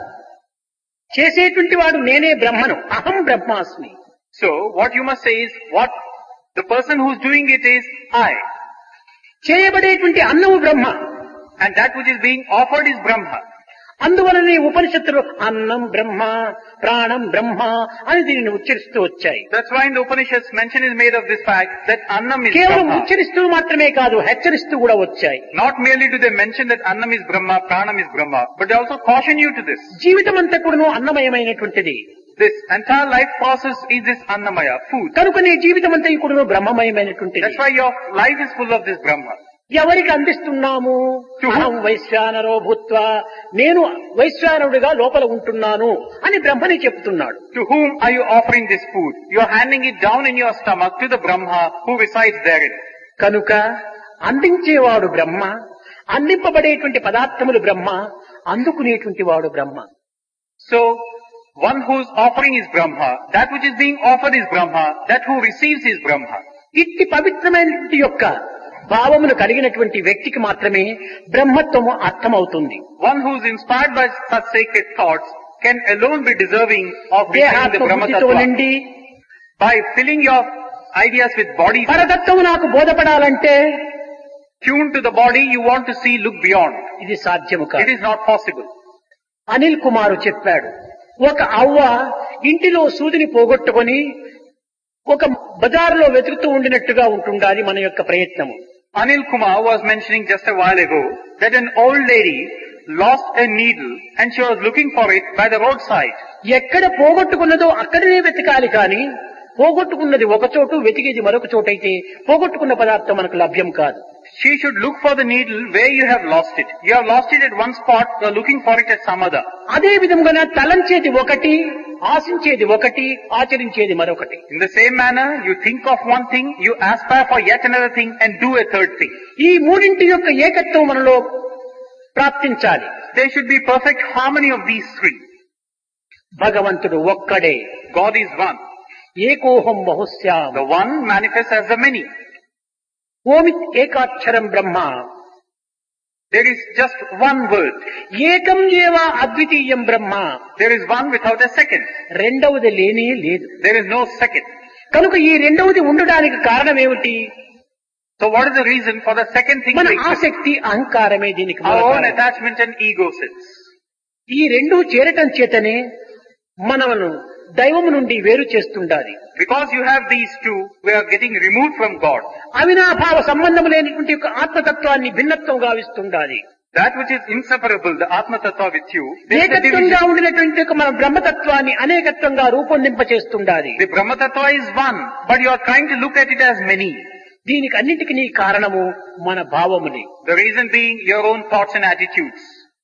చేసేటువంటి వాడు నేనే బ్రహ్మను, అహం బ్రహ్మాస్మి. So what you must say is, what the person who's doing it is I. చేయబడేటువంటి అన్నము బ్రహ్మ. And that which is being offered is Brahma. అందువలనే ఉపనిషత్తులు అన్నం బ్రహ్మ, ప్రాణం బ్రహ్మ అని దీనిని ఉచ్చరిస్తూ వచ్చాయి. That's why in the Upanishads mention is made of this fact that Annam is కేవలం Brahma. ఉచ్చరిస్తూ మాత్రమే కాదు, హెచ్చరిస్తూ కూడా వచ్చాయి. Not merely do they mention that Annam is Brahma, Pranam is Brahma, but they also caution you to this. జీవితం అంతా కూడాను అన్నమయమైనటువంటిది. This entire life process is this Annamaya, food. కనుక నీ జీవితం అంతా కూడాను బ్రహ్మమయమైనటువంటిది. That's why your life is full of this Brahma. ఎవరికి అందిస్తున్నాము? అహం వైశ్వానరో భూత్వా, నేను వైశ్వానరుడిగా లోపల ఉంటున్నాను అని బ్రహ్మని చెప్తున్నాడు. To whom are you offering this food? You are handing it down in your stomach to the Brahma who resides therein. కనుక అందించేవాడు బ్రహ్మ, అందింపబడేటువంటి పదార్థములు బ్రహ్మ, అందుకునేటువంటి వాడు బ్రహ్మ. So, one whose offering is Brahma, that which is being offered is Brahma, that who receives is Brahma. ఇట్టి పవిత్రమైనటువంటి యొక్క భావమును కలిగినటువంటి వ్యక్తికి మాత్రమే బ్రహ్మత్వము అర్థమవుతుంది. One who is inspired by such sacred thoughts can alone be deserving of receiving the Brahma దేహాత్మబుద్ధితో Tattva. నిండి By filling your ideas with body, పరతత్వము నాకు బోధపడాలంటే tuned to the body, you want to see, look beyond. ఇది సాధ్యము It కాదు. is not possible. Anil Kumar చెప్పాడు, ఒక అవ్వ ఇంటిలో సూదిని పోగొట్టుకొని ఒక బజారులో వెతుకుతూ ఉండినట్టుగా ఉంటుండాలి మన యొక్క ప్రయత్నము. Anil Kumar was mentioning just a while ago that an old lady lost a needle and she was looking for it by the roadside. ఎక్కడ పోగొట్టుకున్నదో అక్కడనే వెతకాలి కానీ పోగొట్టుకున్నది ఒక చోటు, వెతికేది మరొక చోటు అయితే పోగొట్టుకున్న పదార్థం మనకు లభ్యం కాదు. She should look for the needle where you have lost it. You have lost it at one spot, you are looking for it at some other. అదే విధంగా తలంచేది ఒకటి, ఆశించేది ఒకటి, ఆచరించేది మరొకటి. In the same manner, you think of one thing, you aspire for yet another thing and do a third thing. ఈ మూడింటి యొక్క ఏకత్వం మనలో ప్రాప్తించాలి. There should be perfect harmony of these three. భగవంతుడు ఒక్కడే, God is one. ఏకోహం బహుశ్యాం, The one manifests as the many. ఓమిత్ ఏకాక్షరం Brahma, There is just one word. ఏకం ఏవ అద్వితీయం బ్రహ్మ, There is one without a second. రెండవది లేనే లేదు. There is no second. కనుక ఈ రెండవది ఉండడానికి కారణం ఏమిటి? So what is the reason for the second thing? మన to exist? ఆసక్తి అహంకారమే దీనికి Our own మూలకారణం. attachment and ego sins. ఈ రెండు చేరటం చేతనే మనలను దైవము నుండి వేరు చేస్తుండాలి. Because you have these two, we are getting removed from God. అవినాభావ సంబంధం లేనటువంటి యొక్క ఆత్మతత్వాన్ని భిన్నత్వం గావిస్తుండాలి. That which is inseparable, the Atma Tattva with you, there is a ఏకత్వంగా division. ఉండినటువంటి యొక్క మన బ్రహ్మతత్వాన్ని అనేకత్వంగా రూపొందింప చేస్తుండాలి. The Brahma Tattva is one, but you are trying to look at it as many. దీనికి అన్నిటికీ నీ కారణము మన భావముని. The reason being your own thoughts and attitudes.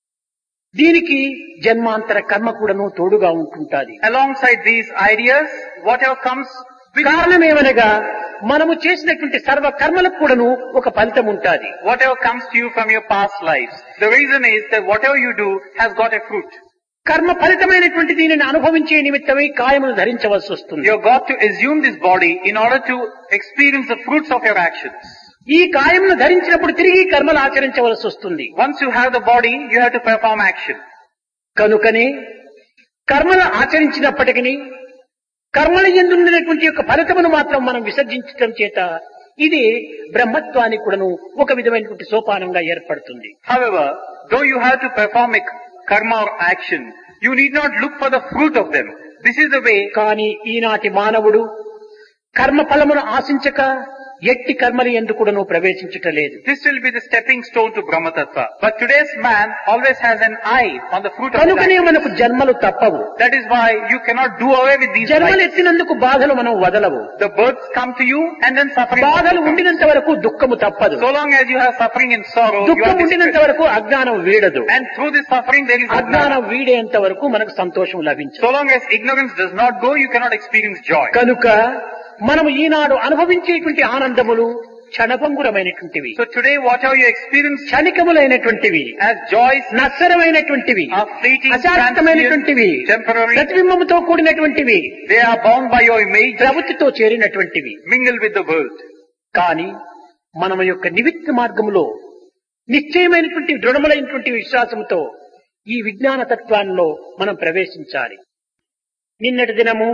దీనికి జన్మాంతర కర్మ కూడాను తోడుగా ఉంటుంటాది. Alongside these ideas, whatever comes with కారణమేమనగా మనము చేసినటువంటి సర్వ కర్మలకు కూడాను ఒక ఫలితం ఉంటాది. whatever comes to you from your past lives. The reason is that whatever you do has got a fruit. కర్మ ఫలితమైనటువంటి దీనిని అనుభవించే నిమిత్తమై కాయమును ధరించవలసి వస్తుంది. You have got to assume this body in order to experience the fruits of your actions. ఈ కాయమును ధరించినప్పుడు తిరిగి కర్మలు ఆచరించవలసి వస్తుంది. Once you have the body, you have to perform action. కనుకనే కర్మలు ఆచరించినప్పటికీ కర్మల యందు ఉండినటువంటి యొక్క ఫలితమును మాత్రం మనం విసర్జించడం చేత ఇది బ్రహ్మత్వానికి కూడాను ఒక విధమైనటువంటి సోపానంగా ఏర్పడుతుంది. However, though you have to perform a karma or action, you need not look for the fruit of them. This is the way. కానీ ఈనాటి మానవుడు కర్మ ఫలమును ఆశించక ఎట్టి కర్మల యందు కూడాను ప్రవేశించటలేదు. This will be the stepping stone to Brahma Tattva. But today's man always has an eye on the fruit of his కనుకనే action. మనకు జన్మలు తప్పవు. That is why you cannot do away with these జన్మలు lives. ఎత్తినందుకు బాధలు మనం వదలవు. The births come to you and then suffering. బాధలు also comes. ఉండినంత వరకు దుఃఖము తప్పదు. So long as you have suffering and sorrow, you దుఃఖం are ఉండినంత distressed. వరకు అజ్ఞానం వీడదు. And through this suffering there is అజ్ఞానం ignorance. వీడేంత వరకు మనకు సంతోషం లభించదు. So long as ignorance does not go, you cannot experience joy. కనుక మనము ఈనాడు అనుభవించేటువంటి ఆనందములు క్షణభంగురమైనటువంటివి, So today whatever you experience క్షణికములైనటువంటివి, as joys నశ్వరమైనటువంటివి, are fleeting, అశాశ్వతమైనటువంటివి, transient, temporary. ప్రతిబింబముతో కూడినటువంటివి, They are bound by your image, ప్రవృత్తితో చేరినటువంటివి. mingle with the world. కానీ మన యొక్క నిమిత్త మార్గములో నిశ్చయమైనటువంటి దృఢములైనటువంటి విశ్వాసంతో ఈ విజ్ఞాన తత్వాల్లో మనం ప్రవేశించాలి. నిన్నటి దినము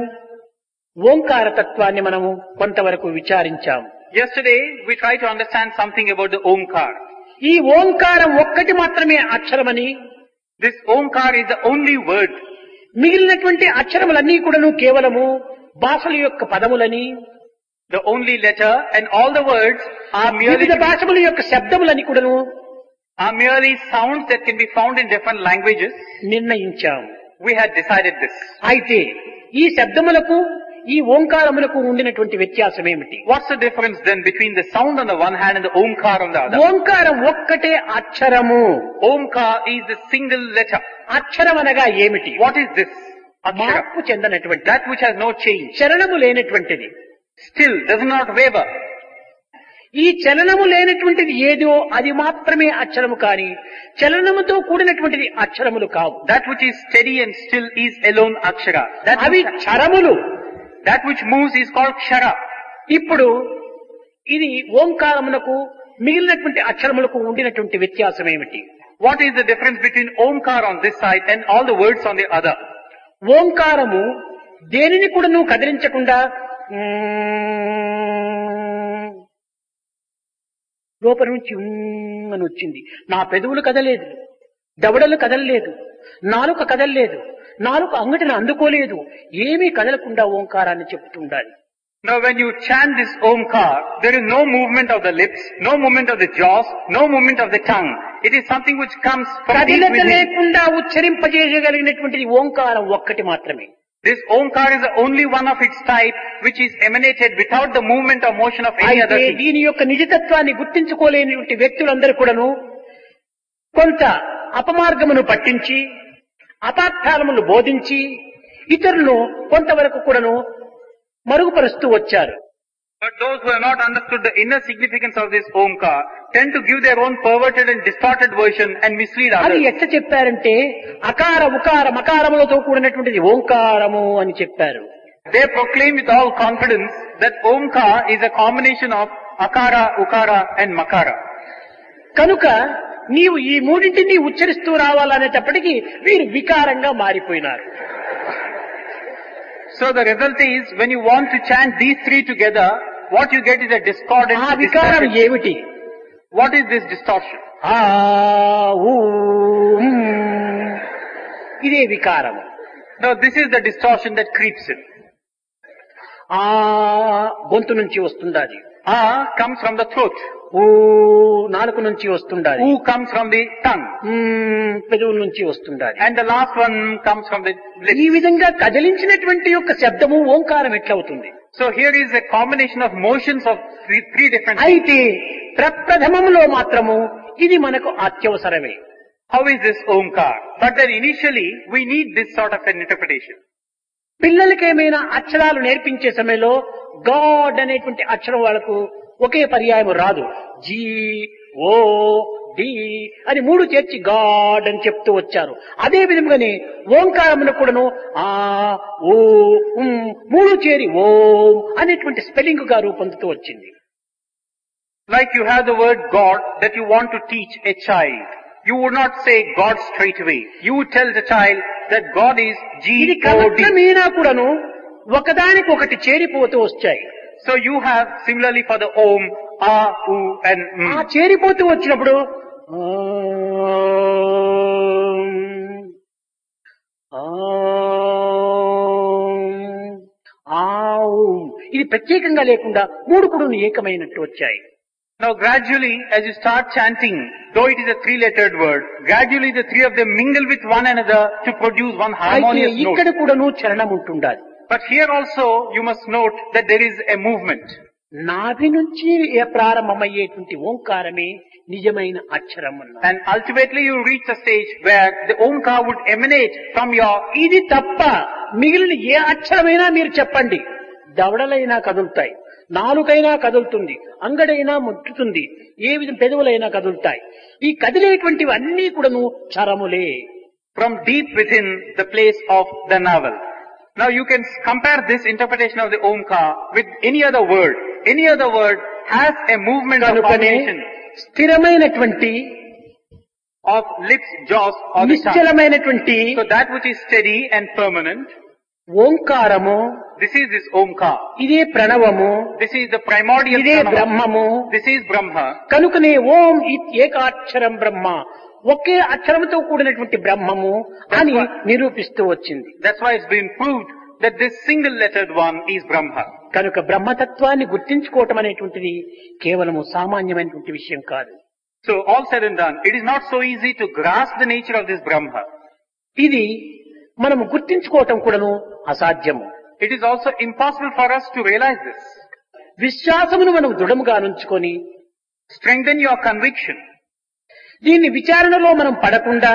ఓంకార తత్వాన్ని మనము కొంతవరకు విచారించాము. Yesterday we tried to understand something about the Omkar. ఈ ఓంకారం ఒక్కటి మాత్రమే అక్షరమని, This Omkar is the only word. మిగిలినటువంటి అక్షరములన్నీ కూడాను కేవలము భాషల యొక్క పదములని, The only letter and all the words are వివిధ భాషముల యొక్క శబ్దములని కూడాను merely sounds that can be found in different languages. నిర్ణయించాము. We had decided this. అయితే ఈ శబ్దములకు ఈ ఓంకారములకు ఉండినటువంటి వ్యత్యాసం ఏమిటి? What's the difference then between the sound on the one hand and the Omkar on the other? ఓంకారం ఒక్కటే అక్షరము. Omkar is the single letter. అక్షరం అనగా ఏమిటి? What is this? Akshara. మార్పు చెందనటువంటి, That which has no change. చలనము లేనటువంటిది. Still does not waver. ఈ చలనము లేనటువంటిది ఏదో అది మాత్రమే అక్షరము, కాని చలనముతో కూడినటువంటిది అక్షరములు కావు. That which is steady and still is alone Akshara. అవి క్షరములు. That which moves is called Kshara. ఇప్పుడు ఇది ఓంకారమునకు మిగిలినటువంటి అక్షరములకు ఉండినటువంటి వ్యత్యాసం ఏమిటి? What is the difference between Omkar on this side and all the words on the other? ఓంకారము దేనిని కూడా నువ్వు కదిలించకుండా లోపల నుంచి అని వచ్చింది. నా పెదవులు కదలేదు, దవడలు కదలలేదు, నాలుక కదలలేదు, నాలుక అంగటిని అందుకోలేదు, ఏమీ కదలకుండా ఓంకారాన్ని చెప్తూ ఉండాలి. Now when you chant this Omkar, there is no movement of the lips, no movement of the jaws, no movement of the tongue. It is something which comes from deep కదిలత within. లేకుండా ఉచ్చరింపజేయగలిగినటువంటిది ఓంకారం ఒక్కటి మాత్రమే. This Omkar is the only one of its type which is emanated without the movement or motion of any other అయితే thing. దీని యొక్క నిజతత్వాన్ని గుర్తించుకోలేనిటువంటి వ్యక్తులందరూ కూడాను కొంత అపమార్గమును పట్టించి అపార్థాలమును బోధించి ఇతరులను కొంతవరకు కూడాను మరుగుపరుస్తూ వచ్చారు. But those who have not understood the inner significance of this Omkar tend to give their own perverted and distorted version and mislead అది others. ఎట్లా చెప్పారంటే అకార ఉకార మకారములతో కూడినటువంటిది ఓంకారము అని చెప్పారు. They proclaim with all confidence that Omkar is a combination of Akara, Ukara and Makara. కనుక నీవు ఈ మూడింటిని ఉచ్చరిస్తూ రావాలనేటప్పటికీ వీరు వికారంగా మారిపోయినారు. So the result is, when you want to chant these three together, what you get is a discordant. ఆ వికారం distorted. ఏమిటి? What is this distortion? ఆ ఊ ఇదే వికారం. No, this is the distortion that creeps in. ఆ గొంతు నుంచి వస్తుండాలి. Comes from the throat. ఊ నాలుక నుంచి వస్తుండాలి. U comes from the tongue. పెదవుల నుంచి వస్తుండాలి. And the last one comes from the lips. ఈ విధంగా కదిలించినటువంటి యొక్క శబ్దము ఓంకారం ఎట్లవుతుంది? So here is a combination of motions of three different things. అయితే ప్రప్రథమములో మాత్రము ఇది మనకు అత్యవసరమే. How is this Omkar? But then initially we need this sort of an interpretation. పిల్లలకేమైనా అక్షరాలు నేర్పించే సమయంలో గాడ్ అనేటువంటి అక్షరం వాళ్ళకు ఒకే పర్యాయం రాదు. జీ ఓ డి అని మూడు చేర్చి గాడ్ అని చెప్తూ వచ్చారు. అదే విధంగానే ఓంకారమును కూడాను ఆ ఓ మూడు చేరి ఓం అనేటువంటి స్పెల్లింగ్ గా రూపొందుతూ వచ్చింది. Like you have the word God that you want to teach a child. You would not say God straight away. You would tell the child that God is ఇది G-O-D. క్రమక్రమేణా కూడాను ఒకదానికి ఒకటి చేరిపోతూ వచ్చాయి. So you have similarly for the Om, A, U and ఆ చేరిపోతూ వచ్చినప్పుడు ఇది ప్రత్యేకంగా లేకుండా మూడు కూడా ఏకమైనట్టు వచ్చాయి. Now gradually as you start chanting, though it is a three-lettered word, gradually the three of them mingle with one another to produce one అయితే harmonious ఇక్కడ note. కూడాను చలనం ఉంటుండాలి. But here also you must note that there is a movement. నాభి నుంచి ప్రారంభమయ్యేటువంటి ఓంకారమే నిజమైన అక్షరం అన్నారు. And ultimately you reach a stage where the Omkar would emanate from your... ఇది తప్ప మిగిలిన ఏ అక్షరమైనా మీరు చెప్పండి, దవడలైనా కదులుతాయి, నాలుకైనా కదులుతుంది, అంగడైనా ముట్టుతుంది, ఏ విధంగా పెదవులైనా కదులుతాయి. ఈ కదిలేటువంటివి అన్నీ కూడాను క్షరములే. from deep within the place of the navel. Now you can compare this interpretation of the Omkar with any other word. Any other word has a movement of కనుకనే formation స్థిరమైనటువంటి of lips, jaws or the tongue. నిశ్చలమైనటువంటి So that which is steady and permanent, ఓంకారము, this is this Omkar. ఇదే ప్రణవము, This is the primordial ఇదే Pranava. బ్రహ్మము. This is Brahma. కనుకనే ఓం ఏకాక్షరం బ్రహ్మ, ఒకే అక్షరంతో కూడినటువంటి బ్రహ్మము అని నిరూపిస్తూ వచ్చింది. That's why it's been proved that this single lettered one is Brahma. కనుక బ్రహ్మతత్వాన్ని గుర్తించుకోవటం అనేటువంటిది కేవలము సామాన్యమైనటువంటి విషయం కాదు. So all said and done, it is not so easy to grasp the nature of this Brahma. ఇది మనము గుర్తించుకోవటం కూడాను అసాధ్యము. It is also impossible for us to realize this. విశ్వాసమును మనం దృఢముగా నుంచుకొని Strengthen your conviction. దీన్ని విచారణలో మనం పడకుండా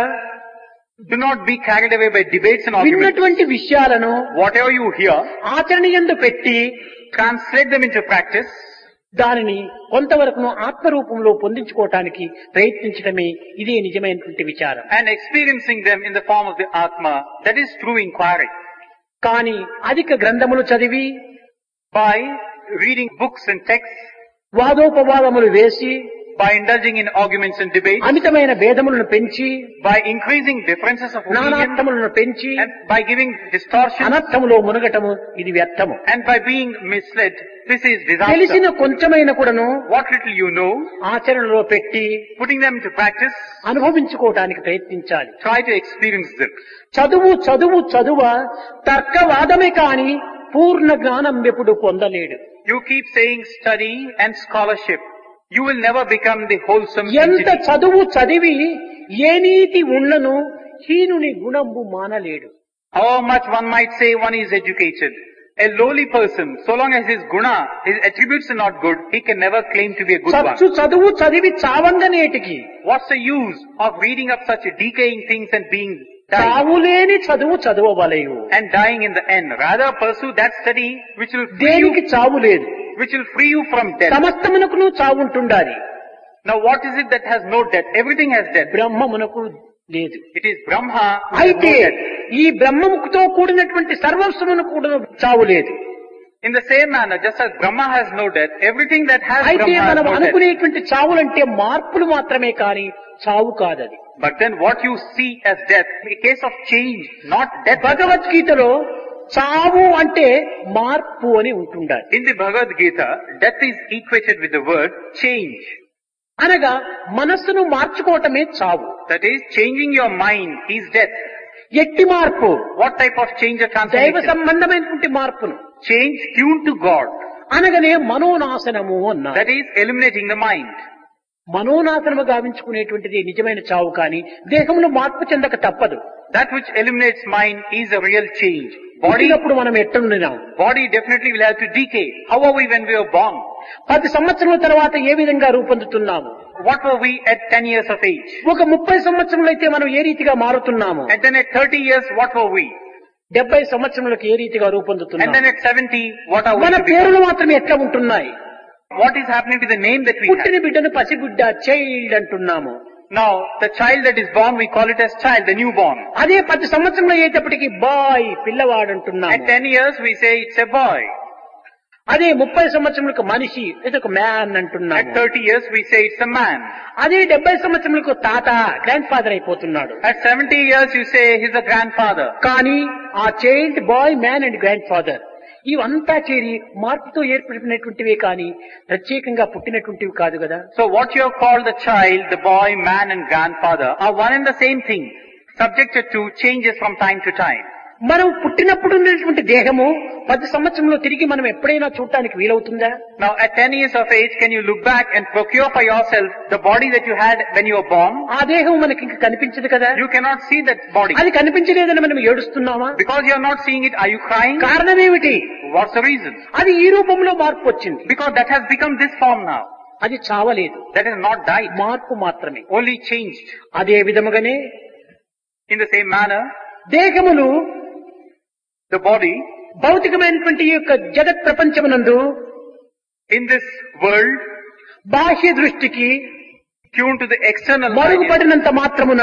Do not be carried away by debates and arguments. విన్నటువంటి విషయాలను Whatever you hear, ఆచరణ యందు పెట్టి translate them into practice దానిని కొంతవరకు ఆత్మరూపంలో పొందించుకోవటానికి ప్రయత్నించడమే ఇదే నిజమైనటువంటి విచారం. and experiencing them in the form of the Atma. That is true inquiry. కానీ అధిక గ్రంథములు చదివి By reading books and texts, వాదోపవాదములు వేసి by indulging in arguments and debates, అమితమైన భేదములను పెంచి by increasing differences of opinion, నానార్థములను పెంచి and by giving distortion, అనర్థములో మునగటము ఇది వ్యర్థము. and by being misled, this is తెలిసిన disaster. కొంచెమైన కూడాను What little you know, ఆచరణలో పెట్టి putting them into practice, అనుభవించుకోవటానికి ప్రయత్నించాలి. try to experience them. చదువు చదువు చదువ తర్కవాదమే కాని పూర్ణ జ్ఞానం ఎప్పుడు పొందలేడు. You keep saying study and scholarship. You will never become the wholesome ఎంత entity. చదువు చదివి ఏ నీతి ఉన్నను హీనుని గుణంబు మానలేడు. However much one might say one is educated, a lowly person, so long as his guna, his attributes are not good, he can never claim to be a good చచ్చు one. చదువు చదివి చావంగనేటికి What's the use of reading up such decaying things and being dying చావులేని చదువు చదవవలయు. and dying in the end? Rather pursue that study which will free దేనికి you, చావు లేదు. which will free you from death. సమస్తమునకును చావుంటుండాలి, Now what is it that has no death? Everything has death. బ్రహ్మమునకు లేదు. It is Brahma which has no అయితే death. ఈ బ్రహ్మముతో కూడినటువంటి సర్వస్వమును కూడా చావు లేదు. In the same manner, just as Brahma has no death, everything that has అయితే Brahma has మనం no death. అనుకునేటువంటి చావులంటే మార్పులు మాత్రమే కాని చావు కాదది. But then what you see as death, a case of change, not death. భగవద్గీతలో చావు అంటే మార్పు అని ఉంటుండాలి. In the Bhagavad Gita, death is equated with the word change. అనగా మనస్సును మార్చుకోవటమే చావు. That is, changing your mind is death. ఎట్టి మార్పు? What type of change or దైవ transformation? సంబంధమైనటువంటి మార్పును. Change tuned to God. అనగానే మనోనాశనము అన్నారు. That is, eliminating the mind. మనోనాశనము గావించుకునేటువంటిది నిజమైన చావు కానీ దేహంలో మార్పు చెందక తప్పదు. That which eliminates mind is a real change. Body పుట్టినప్పుడు మనం ఎట్లున్నాం? definitely will have to decay. How are we when we were born? 10 సంవత్సరాల తర్వాత ఏ విధంగా రూపొందుతున్నాము? What were we at 10 years of age? ఒక 30 సంవత్సరాలు అయితే మనం ఏ రీతిగా మారుతున్నాము? And then at 30 years, what were we? 70 సంవత్సరాలకు ఏ రీతిగా And రూపొందుతున్నాము? then at 70, what are we మన to become? పేర్లు మాత్రం ఎట్లా ఉంటున్నాయి? What is happening to the name that we పుట్టిన have? బిడ్డను పసిబిడ్డ, చైల్డ్ అంటున్నాము. Now, the child that is born, we call it as child, the newborn. అదే 10 సంవత్సరంలో అయ్యేటప్పటికి బాయ్, పిల్లవాడు అంటున్నాము. At 10 years, we say it's a boy. అదే 30 సంవత్సరములకు మనిషి, ఇది ఒక మ్యాన్ At అంటున్నాము. 30 years, we say it's a man. అదే 70 సంవత్సరములకు తాత, గ్రాండ్ ఫాదర్ అయిపోతున్నాడు. At 70 years, you say he's a grandfather. కానీ ఆ child, boy, man and grandfather ఇవంతా చేరి మార్పుతో ఏర్పడినటువంటివే కానీ ప్రత్యేకంగా పుట్టినటువంటివి కాదు కదా. So what you have called the child, the boy, man and grandfather are one and the same thing, subjected to changes from time to time. మనం పుట్టినప్పుడు ఉన్నటువంటి దేహము 10 సంవత్సరంలో తిరిగి మనం ఎప్పుడైనా చూడటానికి వీలవుతుందా? Now at 10 years of age, can you look back and procure for yourself the body that you had when you were born? ఆ దేహం మనకి ఇంక కనిపించదు కదా. You cannot see that body. అది కనిపించలేదని మనం ఏడుస్తున్నామా? Because you are not seeing it, are you crying? కారణం ఏమిటి? What's the reason? అది ఈ రూపంలో మార్పు వచ్చింది. Because that has become this form now. అది చావలేదు, That has not died, మార్పు మాత్రమే. only changed. అదే విధముగానే In the same manner, దేహములు the body భౌతికమైనటువంటి ఈ యొక్క జగత్ ప్రపంచమునందు in this world, బాహ్య దృష్టికి tuned to the external side, మరుగుపడినంత మాత్రమున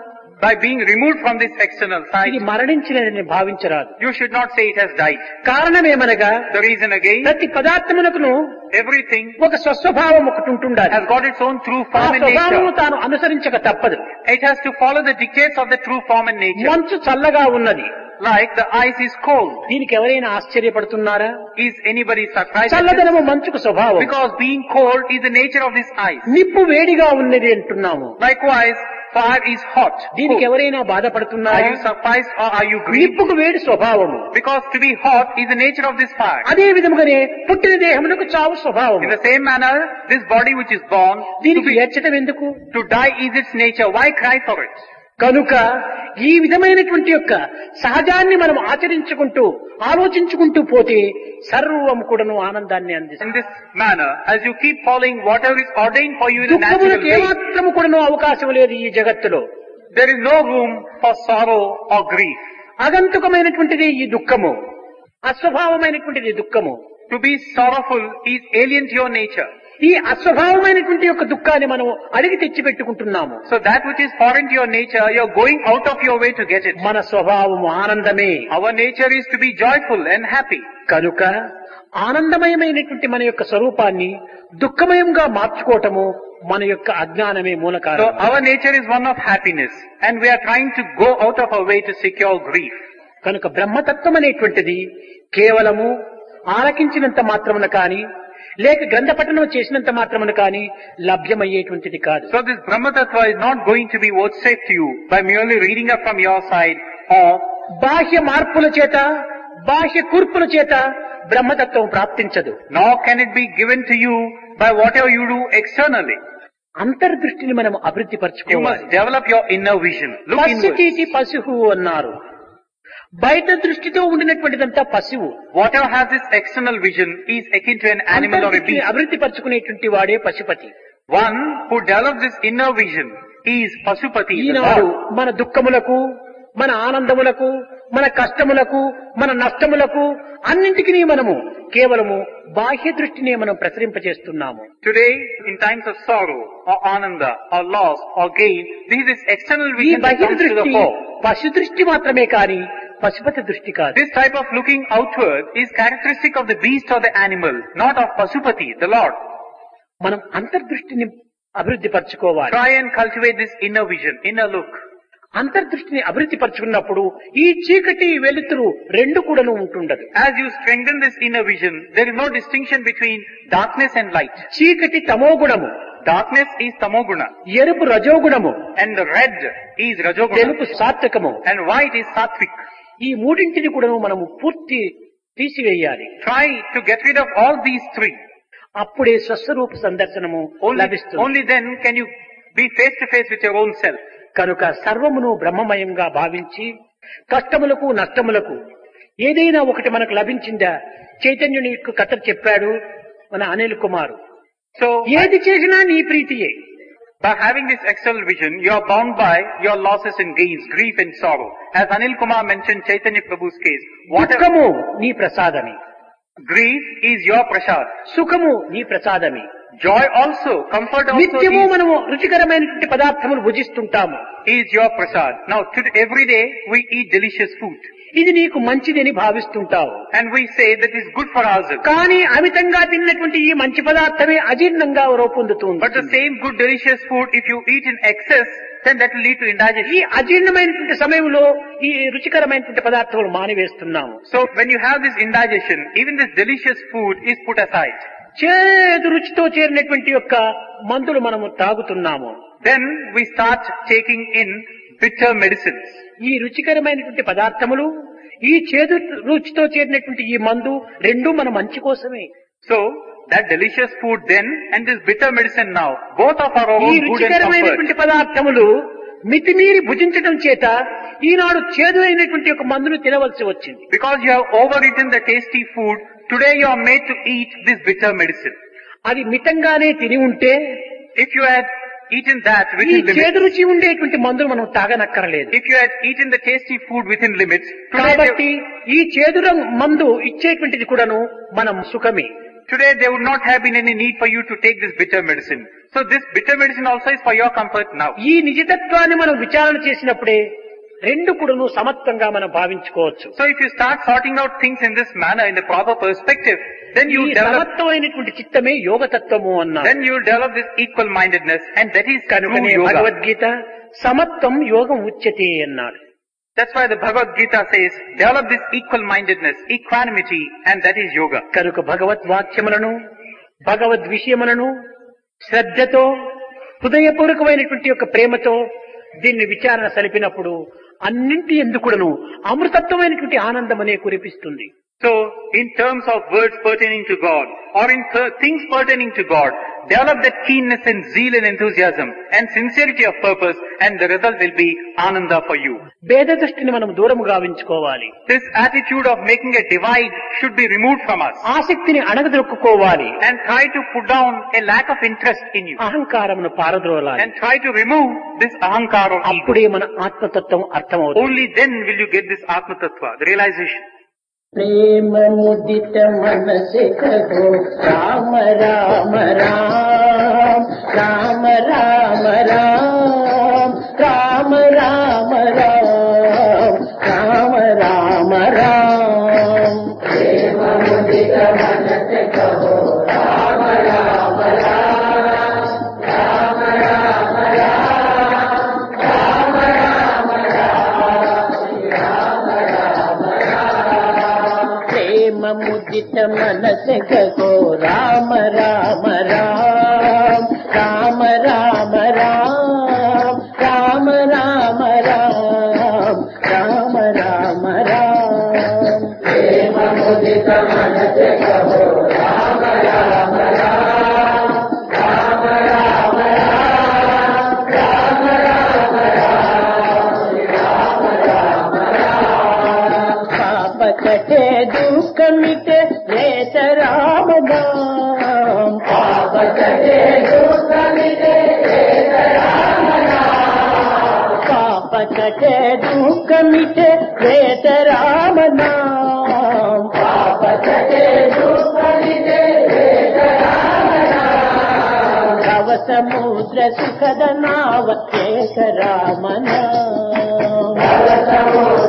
by being removed from this external side, ఇది మరణించినదని భావించరాదు. you should not say it has died. కారణమేమనగా The reason again, ప్రతి పదార్థమునకును everything ఒక స్వస్వభావం ఒకటి ఉంటుండాలి. has got its own true ఆ form and స్వభావము nature. తాను అనుసరించక తప్పదు. It has to follow the dictates of the true form and nature. మంచు చల్లగా ఉన్నది, Like the ice is cold. దీనికి ఎవరైనా ఆశ్చర్యపడుతున్నారా? Is anybody surprised at this? చల్లదనము మంచుకు స్వభావం. Because being cold is the nature of this ice. నిప్పు వేడిగా ఉన్నది అంటున్నాము, Likewise, fire is hot. దీనికి Cold. ఎవరైనా Are బాధపడుతున్నారా? you surprised or are you grieved? నిప్పుకు వేడి స్వభావము. Because to be hot is the nature of this fire. అదే విధముగానే పుట్టిన దేహమునకు చావు స్వభావం. In the same manner, this body which is born, దీనికి ఏడ్చటం ఎందుకు? to die is its nature. Why cry for it? కనుక ఈ విధమైనటువంటి యొక్క సహజాన్ని మనం ఆచరించుకుంటూ ఆలోచించుకుంటూ పోతే సర్వం కూడాను ఆనందాన్ని In అందిస్తుంది. this manner, as you keep following whatever is ordained for you in a natural దుఃఖములకు way, ఏమాత్రము కూడాను అవకాశం లేదు ఈ జగత్తులో. there is no room for sorrow or grief. అగంతుకమైనటువంటిది ఈ దుఃఖము, అస్వభావమైనటువంటిది దుఃఖము. To be sorrowful is alien to your nature. ఈ అస్వభావమైనటువంటి యొక్క దుఃఖాన్ని మనం అడిగి తెచ్చి పెట్టుకుంటున్నాము. So that which is foreign to your nature, you're going out of your way to get it. మన స్వభావము ఆనందమే. Our nature is to be joyful and happy. కనుక ఆనందమయమైనటువంటి మన యొక్క స్వరూపాన్ని దుఃఖమయంగా మార్చుకోవటము మన యొక్క అజ్ఞానమే మూల So కారణం. our nature is one of happiness, and we are trying to go out of our way to secure grief. కనుక బ్రహ్మతత్వం అనేటువంటిది కేవలము ఆలకించినంత మాత్రమున కాని లేక గ్రంథ పఠనం చేసినంత మాత్రమున కాని లభ్యమయ్యేటువంటిది కాదు. So this Brahma Tattva is not going to be vouchsafed to you by merely reading up from your side or బాహ్య మార్పుల చేత బాహ్య కూర్పుల చేత బ్రహ్మతత్వం ప్రాప్తించదు. nor can it be given to you by whatever you do externally. అంతర్దృష్టిని మనం అభివృద్ధి You పరచుకోవాలి. must develop your inner vision. Look inward. పశుచీటి పశువు అన్నారు. బయట దృష్టితో ఉండినటువంటిదంతా పశువు. Whatever has this external vision is akin to an animal or a అంతర్దృష్టిని beast. అభివృద్ధి పరచుకునేటువంటి వాడే Pashupati. One who develops this inner vision is Pasupati. the Eenadu Lord. మన దుఃఖములకు, మన ఆనందములకు, మన కష్టములకు, మన నష్టములకు అన్నింటికి మనము కేవలము బాహ్య దృష్టినే మనం ప్రసరింపజేస్తున్నాము. Today, in times of sorrow, or ananda, or loss, or gain, this is external ఈ vision that బహిర్ comes to the దృష్టి fore. పశు దృష్టి మాత్రమే కాని పశుపతి దృష్టి కాదు. This type of looking outward is characteristic of the beast or the animal, not of Pasupati, the Lord. మనం అంతర్దృష్టిని అభివృద్ధి పరచుకోవాలి. Try and cultivate this inner vision, inner look. అంతర్దృష్టిని అభివృద్ధి పరుచుకున్నప్పుడు ఈ చీకటి వెలుతురు రెండు కూడాను ఉంటుండదు. As you strengthen this inner vision, there is no distinction between darkness and light. చీకటి తమోగుణము, Darkness is tamoguna, ఎరుపు రజోగుణము, and the red is rajoguna, తెలుపు సాత్వికము. and white is sattvic. ఈ మూడింటిని కూడాను మనము పూర్తి తీసివేయాలి. Try to get rid of all these three. అప్పుడే స్వస్వరూప సందర్శనము లభిస్తుంది. Only then can you be face to face with your own self. కనుక సర్వమును బ్రహ్మమయంగా భావించి కష్టములకు నష్టములకు ఏదైనా ఒకటి మనకు లభించిందా, చైతన్యుని యొక్క కథ చెప్పాడు మన అనిల్ కుమార్. So ఏది చేసినా నీ ప్రీతియే. by having this external vision, you are bound by your losses and gains, grief and sorrow. As Anil Kumar mentioned Chaitanya Prabhu's case, whatever దుఃఖము నీ ప్రసాదమే, grief is your prasad, సుఖము నీ ప్రసాదమే. joy also, comfort also నిత్యము మనము రుచికరమైనటువంటి పదార్థములు భుజిస్తుంటాము. is your prasad. Now every day we eat delicious food ఇది నీకు మంచిదని భావిస్తుంటావు. and we say that is good for ourselves. కానీ అమితంగా తిన్నటువంటి ఈ మంచి పదార్థమే అజీర్ణంగా But the రూపొందుతుంది. same good delicious food, if you eat in excess, then that will lead to ఈ indigestion. అజీర్ణమైనటువంటి సమయంలో ఈ రుచికరమైనటువంటి పదార్థములు మానివేస్తున్నాము. So when you have this indigestion, even this delicious food is put aside. చేదు రుచితో చేరినటువంటి యొక్క మందులు మనము తాగుతున్నాము. Then we start taking in bitter medicines. ఈ రుచికరమైనటువంటి పదార్థములు, ఈ చేదు రుచితో చేరినటువంటి ఈ మందు రెండు మన మంచి కోసమే. So that delicious food then and this bitter medicine now, both of our ఈ own good and comfort. రుచికరమైనటువంటి పదార్థములు మితిమీరి భుజించడం చేత ఈనాడు చేదు అయినటువంటి ఒక మందును తినవలసి వచ్చింది. Because you have overeaten the tasty food, today you are made to eat this bitter medicine. అది మితంగానే తిని ఉంటే If you had eaten that ఈ within limits, చేదు రుచి ఉండేటువంటి మందులు మనం తాగనక్కరలేదు. if you had eaten the tasty food within limits, today కాబట్టి ఈ చేదు మందు ఇచ్చేటువంటిది కూడాను మనం సుఖమే. there would not have been any need for you to take this bitter medicine. So this bitter medicine also is for your comfort now. ఈ నిజతత్వాన్ని మనం విచారణ చేసినప్పుడే రెండు కూడాను సమత్వంగా మనం భావించుకోవచ్చు. So if you start sorting out things in this manner, in the proper perspective, then ఈ you develop, సమత్వమైనటువంటి చిత్తమే యోగతత్వము అన్నారు. then you will develop this equal mindedness, and that is true కనుకనే yoga. భగవద్గీత సమత్వం యోగం ఉచ్యతే అన్నాడు. That's why the Bhagavad Gita says, develop this equal mindedness, equanimity, and that is yoga. కనుక భగవద్ వాక్యములను భగవద్ విషయములను శ్రద్ధతో హృదయపూర్వకమైనటువంటి యొక్క ప్రేమతో దీన్ని విచారణ సలిపినప్పుడు అన్నింటి ఎందుకును అమృతత్వమైనటువంటి ఆనందం అనే కురిపిస్తుంది. So, in terms of words pertaining to God, or in things pertaining to God, develop that keenness and zeal and enthusiasm, and sincerity of purpose, and the result will be ananda for you. భేద దృష్టిని మనం దూరము గావించుకోవాలి. This attitude of making a divide should be removed from us, ఆసక్తిని అణగదొక్కుకోవాలి. and try to put down a lack of interest in you, అహంకారమును పారద్రోలాలి. and try to remove this ahankara or ego. అప్పుడే మన ఆత్మతత్వం అర్థమవుతుంది. Only then will you get this atma tattva, the realization. ప్రేమ ముదిత మనసే కహో రామ రామ రామ రామ రామ రామ రామ రామ రామ రామ ప్రేమ ముదిత మనసే కహో రామ రామ రామ రామ ముదిత మనస గో రామ రామ రామ రామ రామ రామ రామ రామ రామ ప్రేమ ముదిత మనస గో రామ రామ రామ రామ పాప కటే దుఃఖ మిటే రేత రామ నామ పాప కటే దుఃఖ మిటే రేత రామ నామ పాప కటే దుఃఖ మిటే రేత రామ నామ పాప కటే దుఃఖ మిటే రేత రామ నామ భవ సముద్ర సుఖద నావ ఏక రామ నామ భవ సముద్ర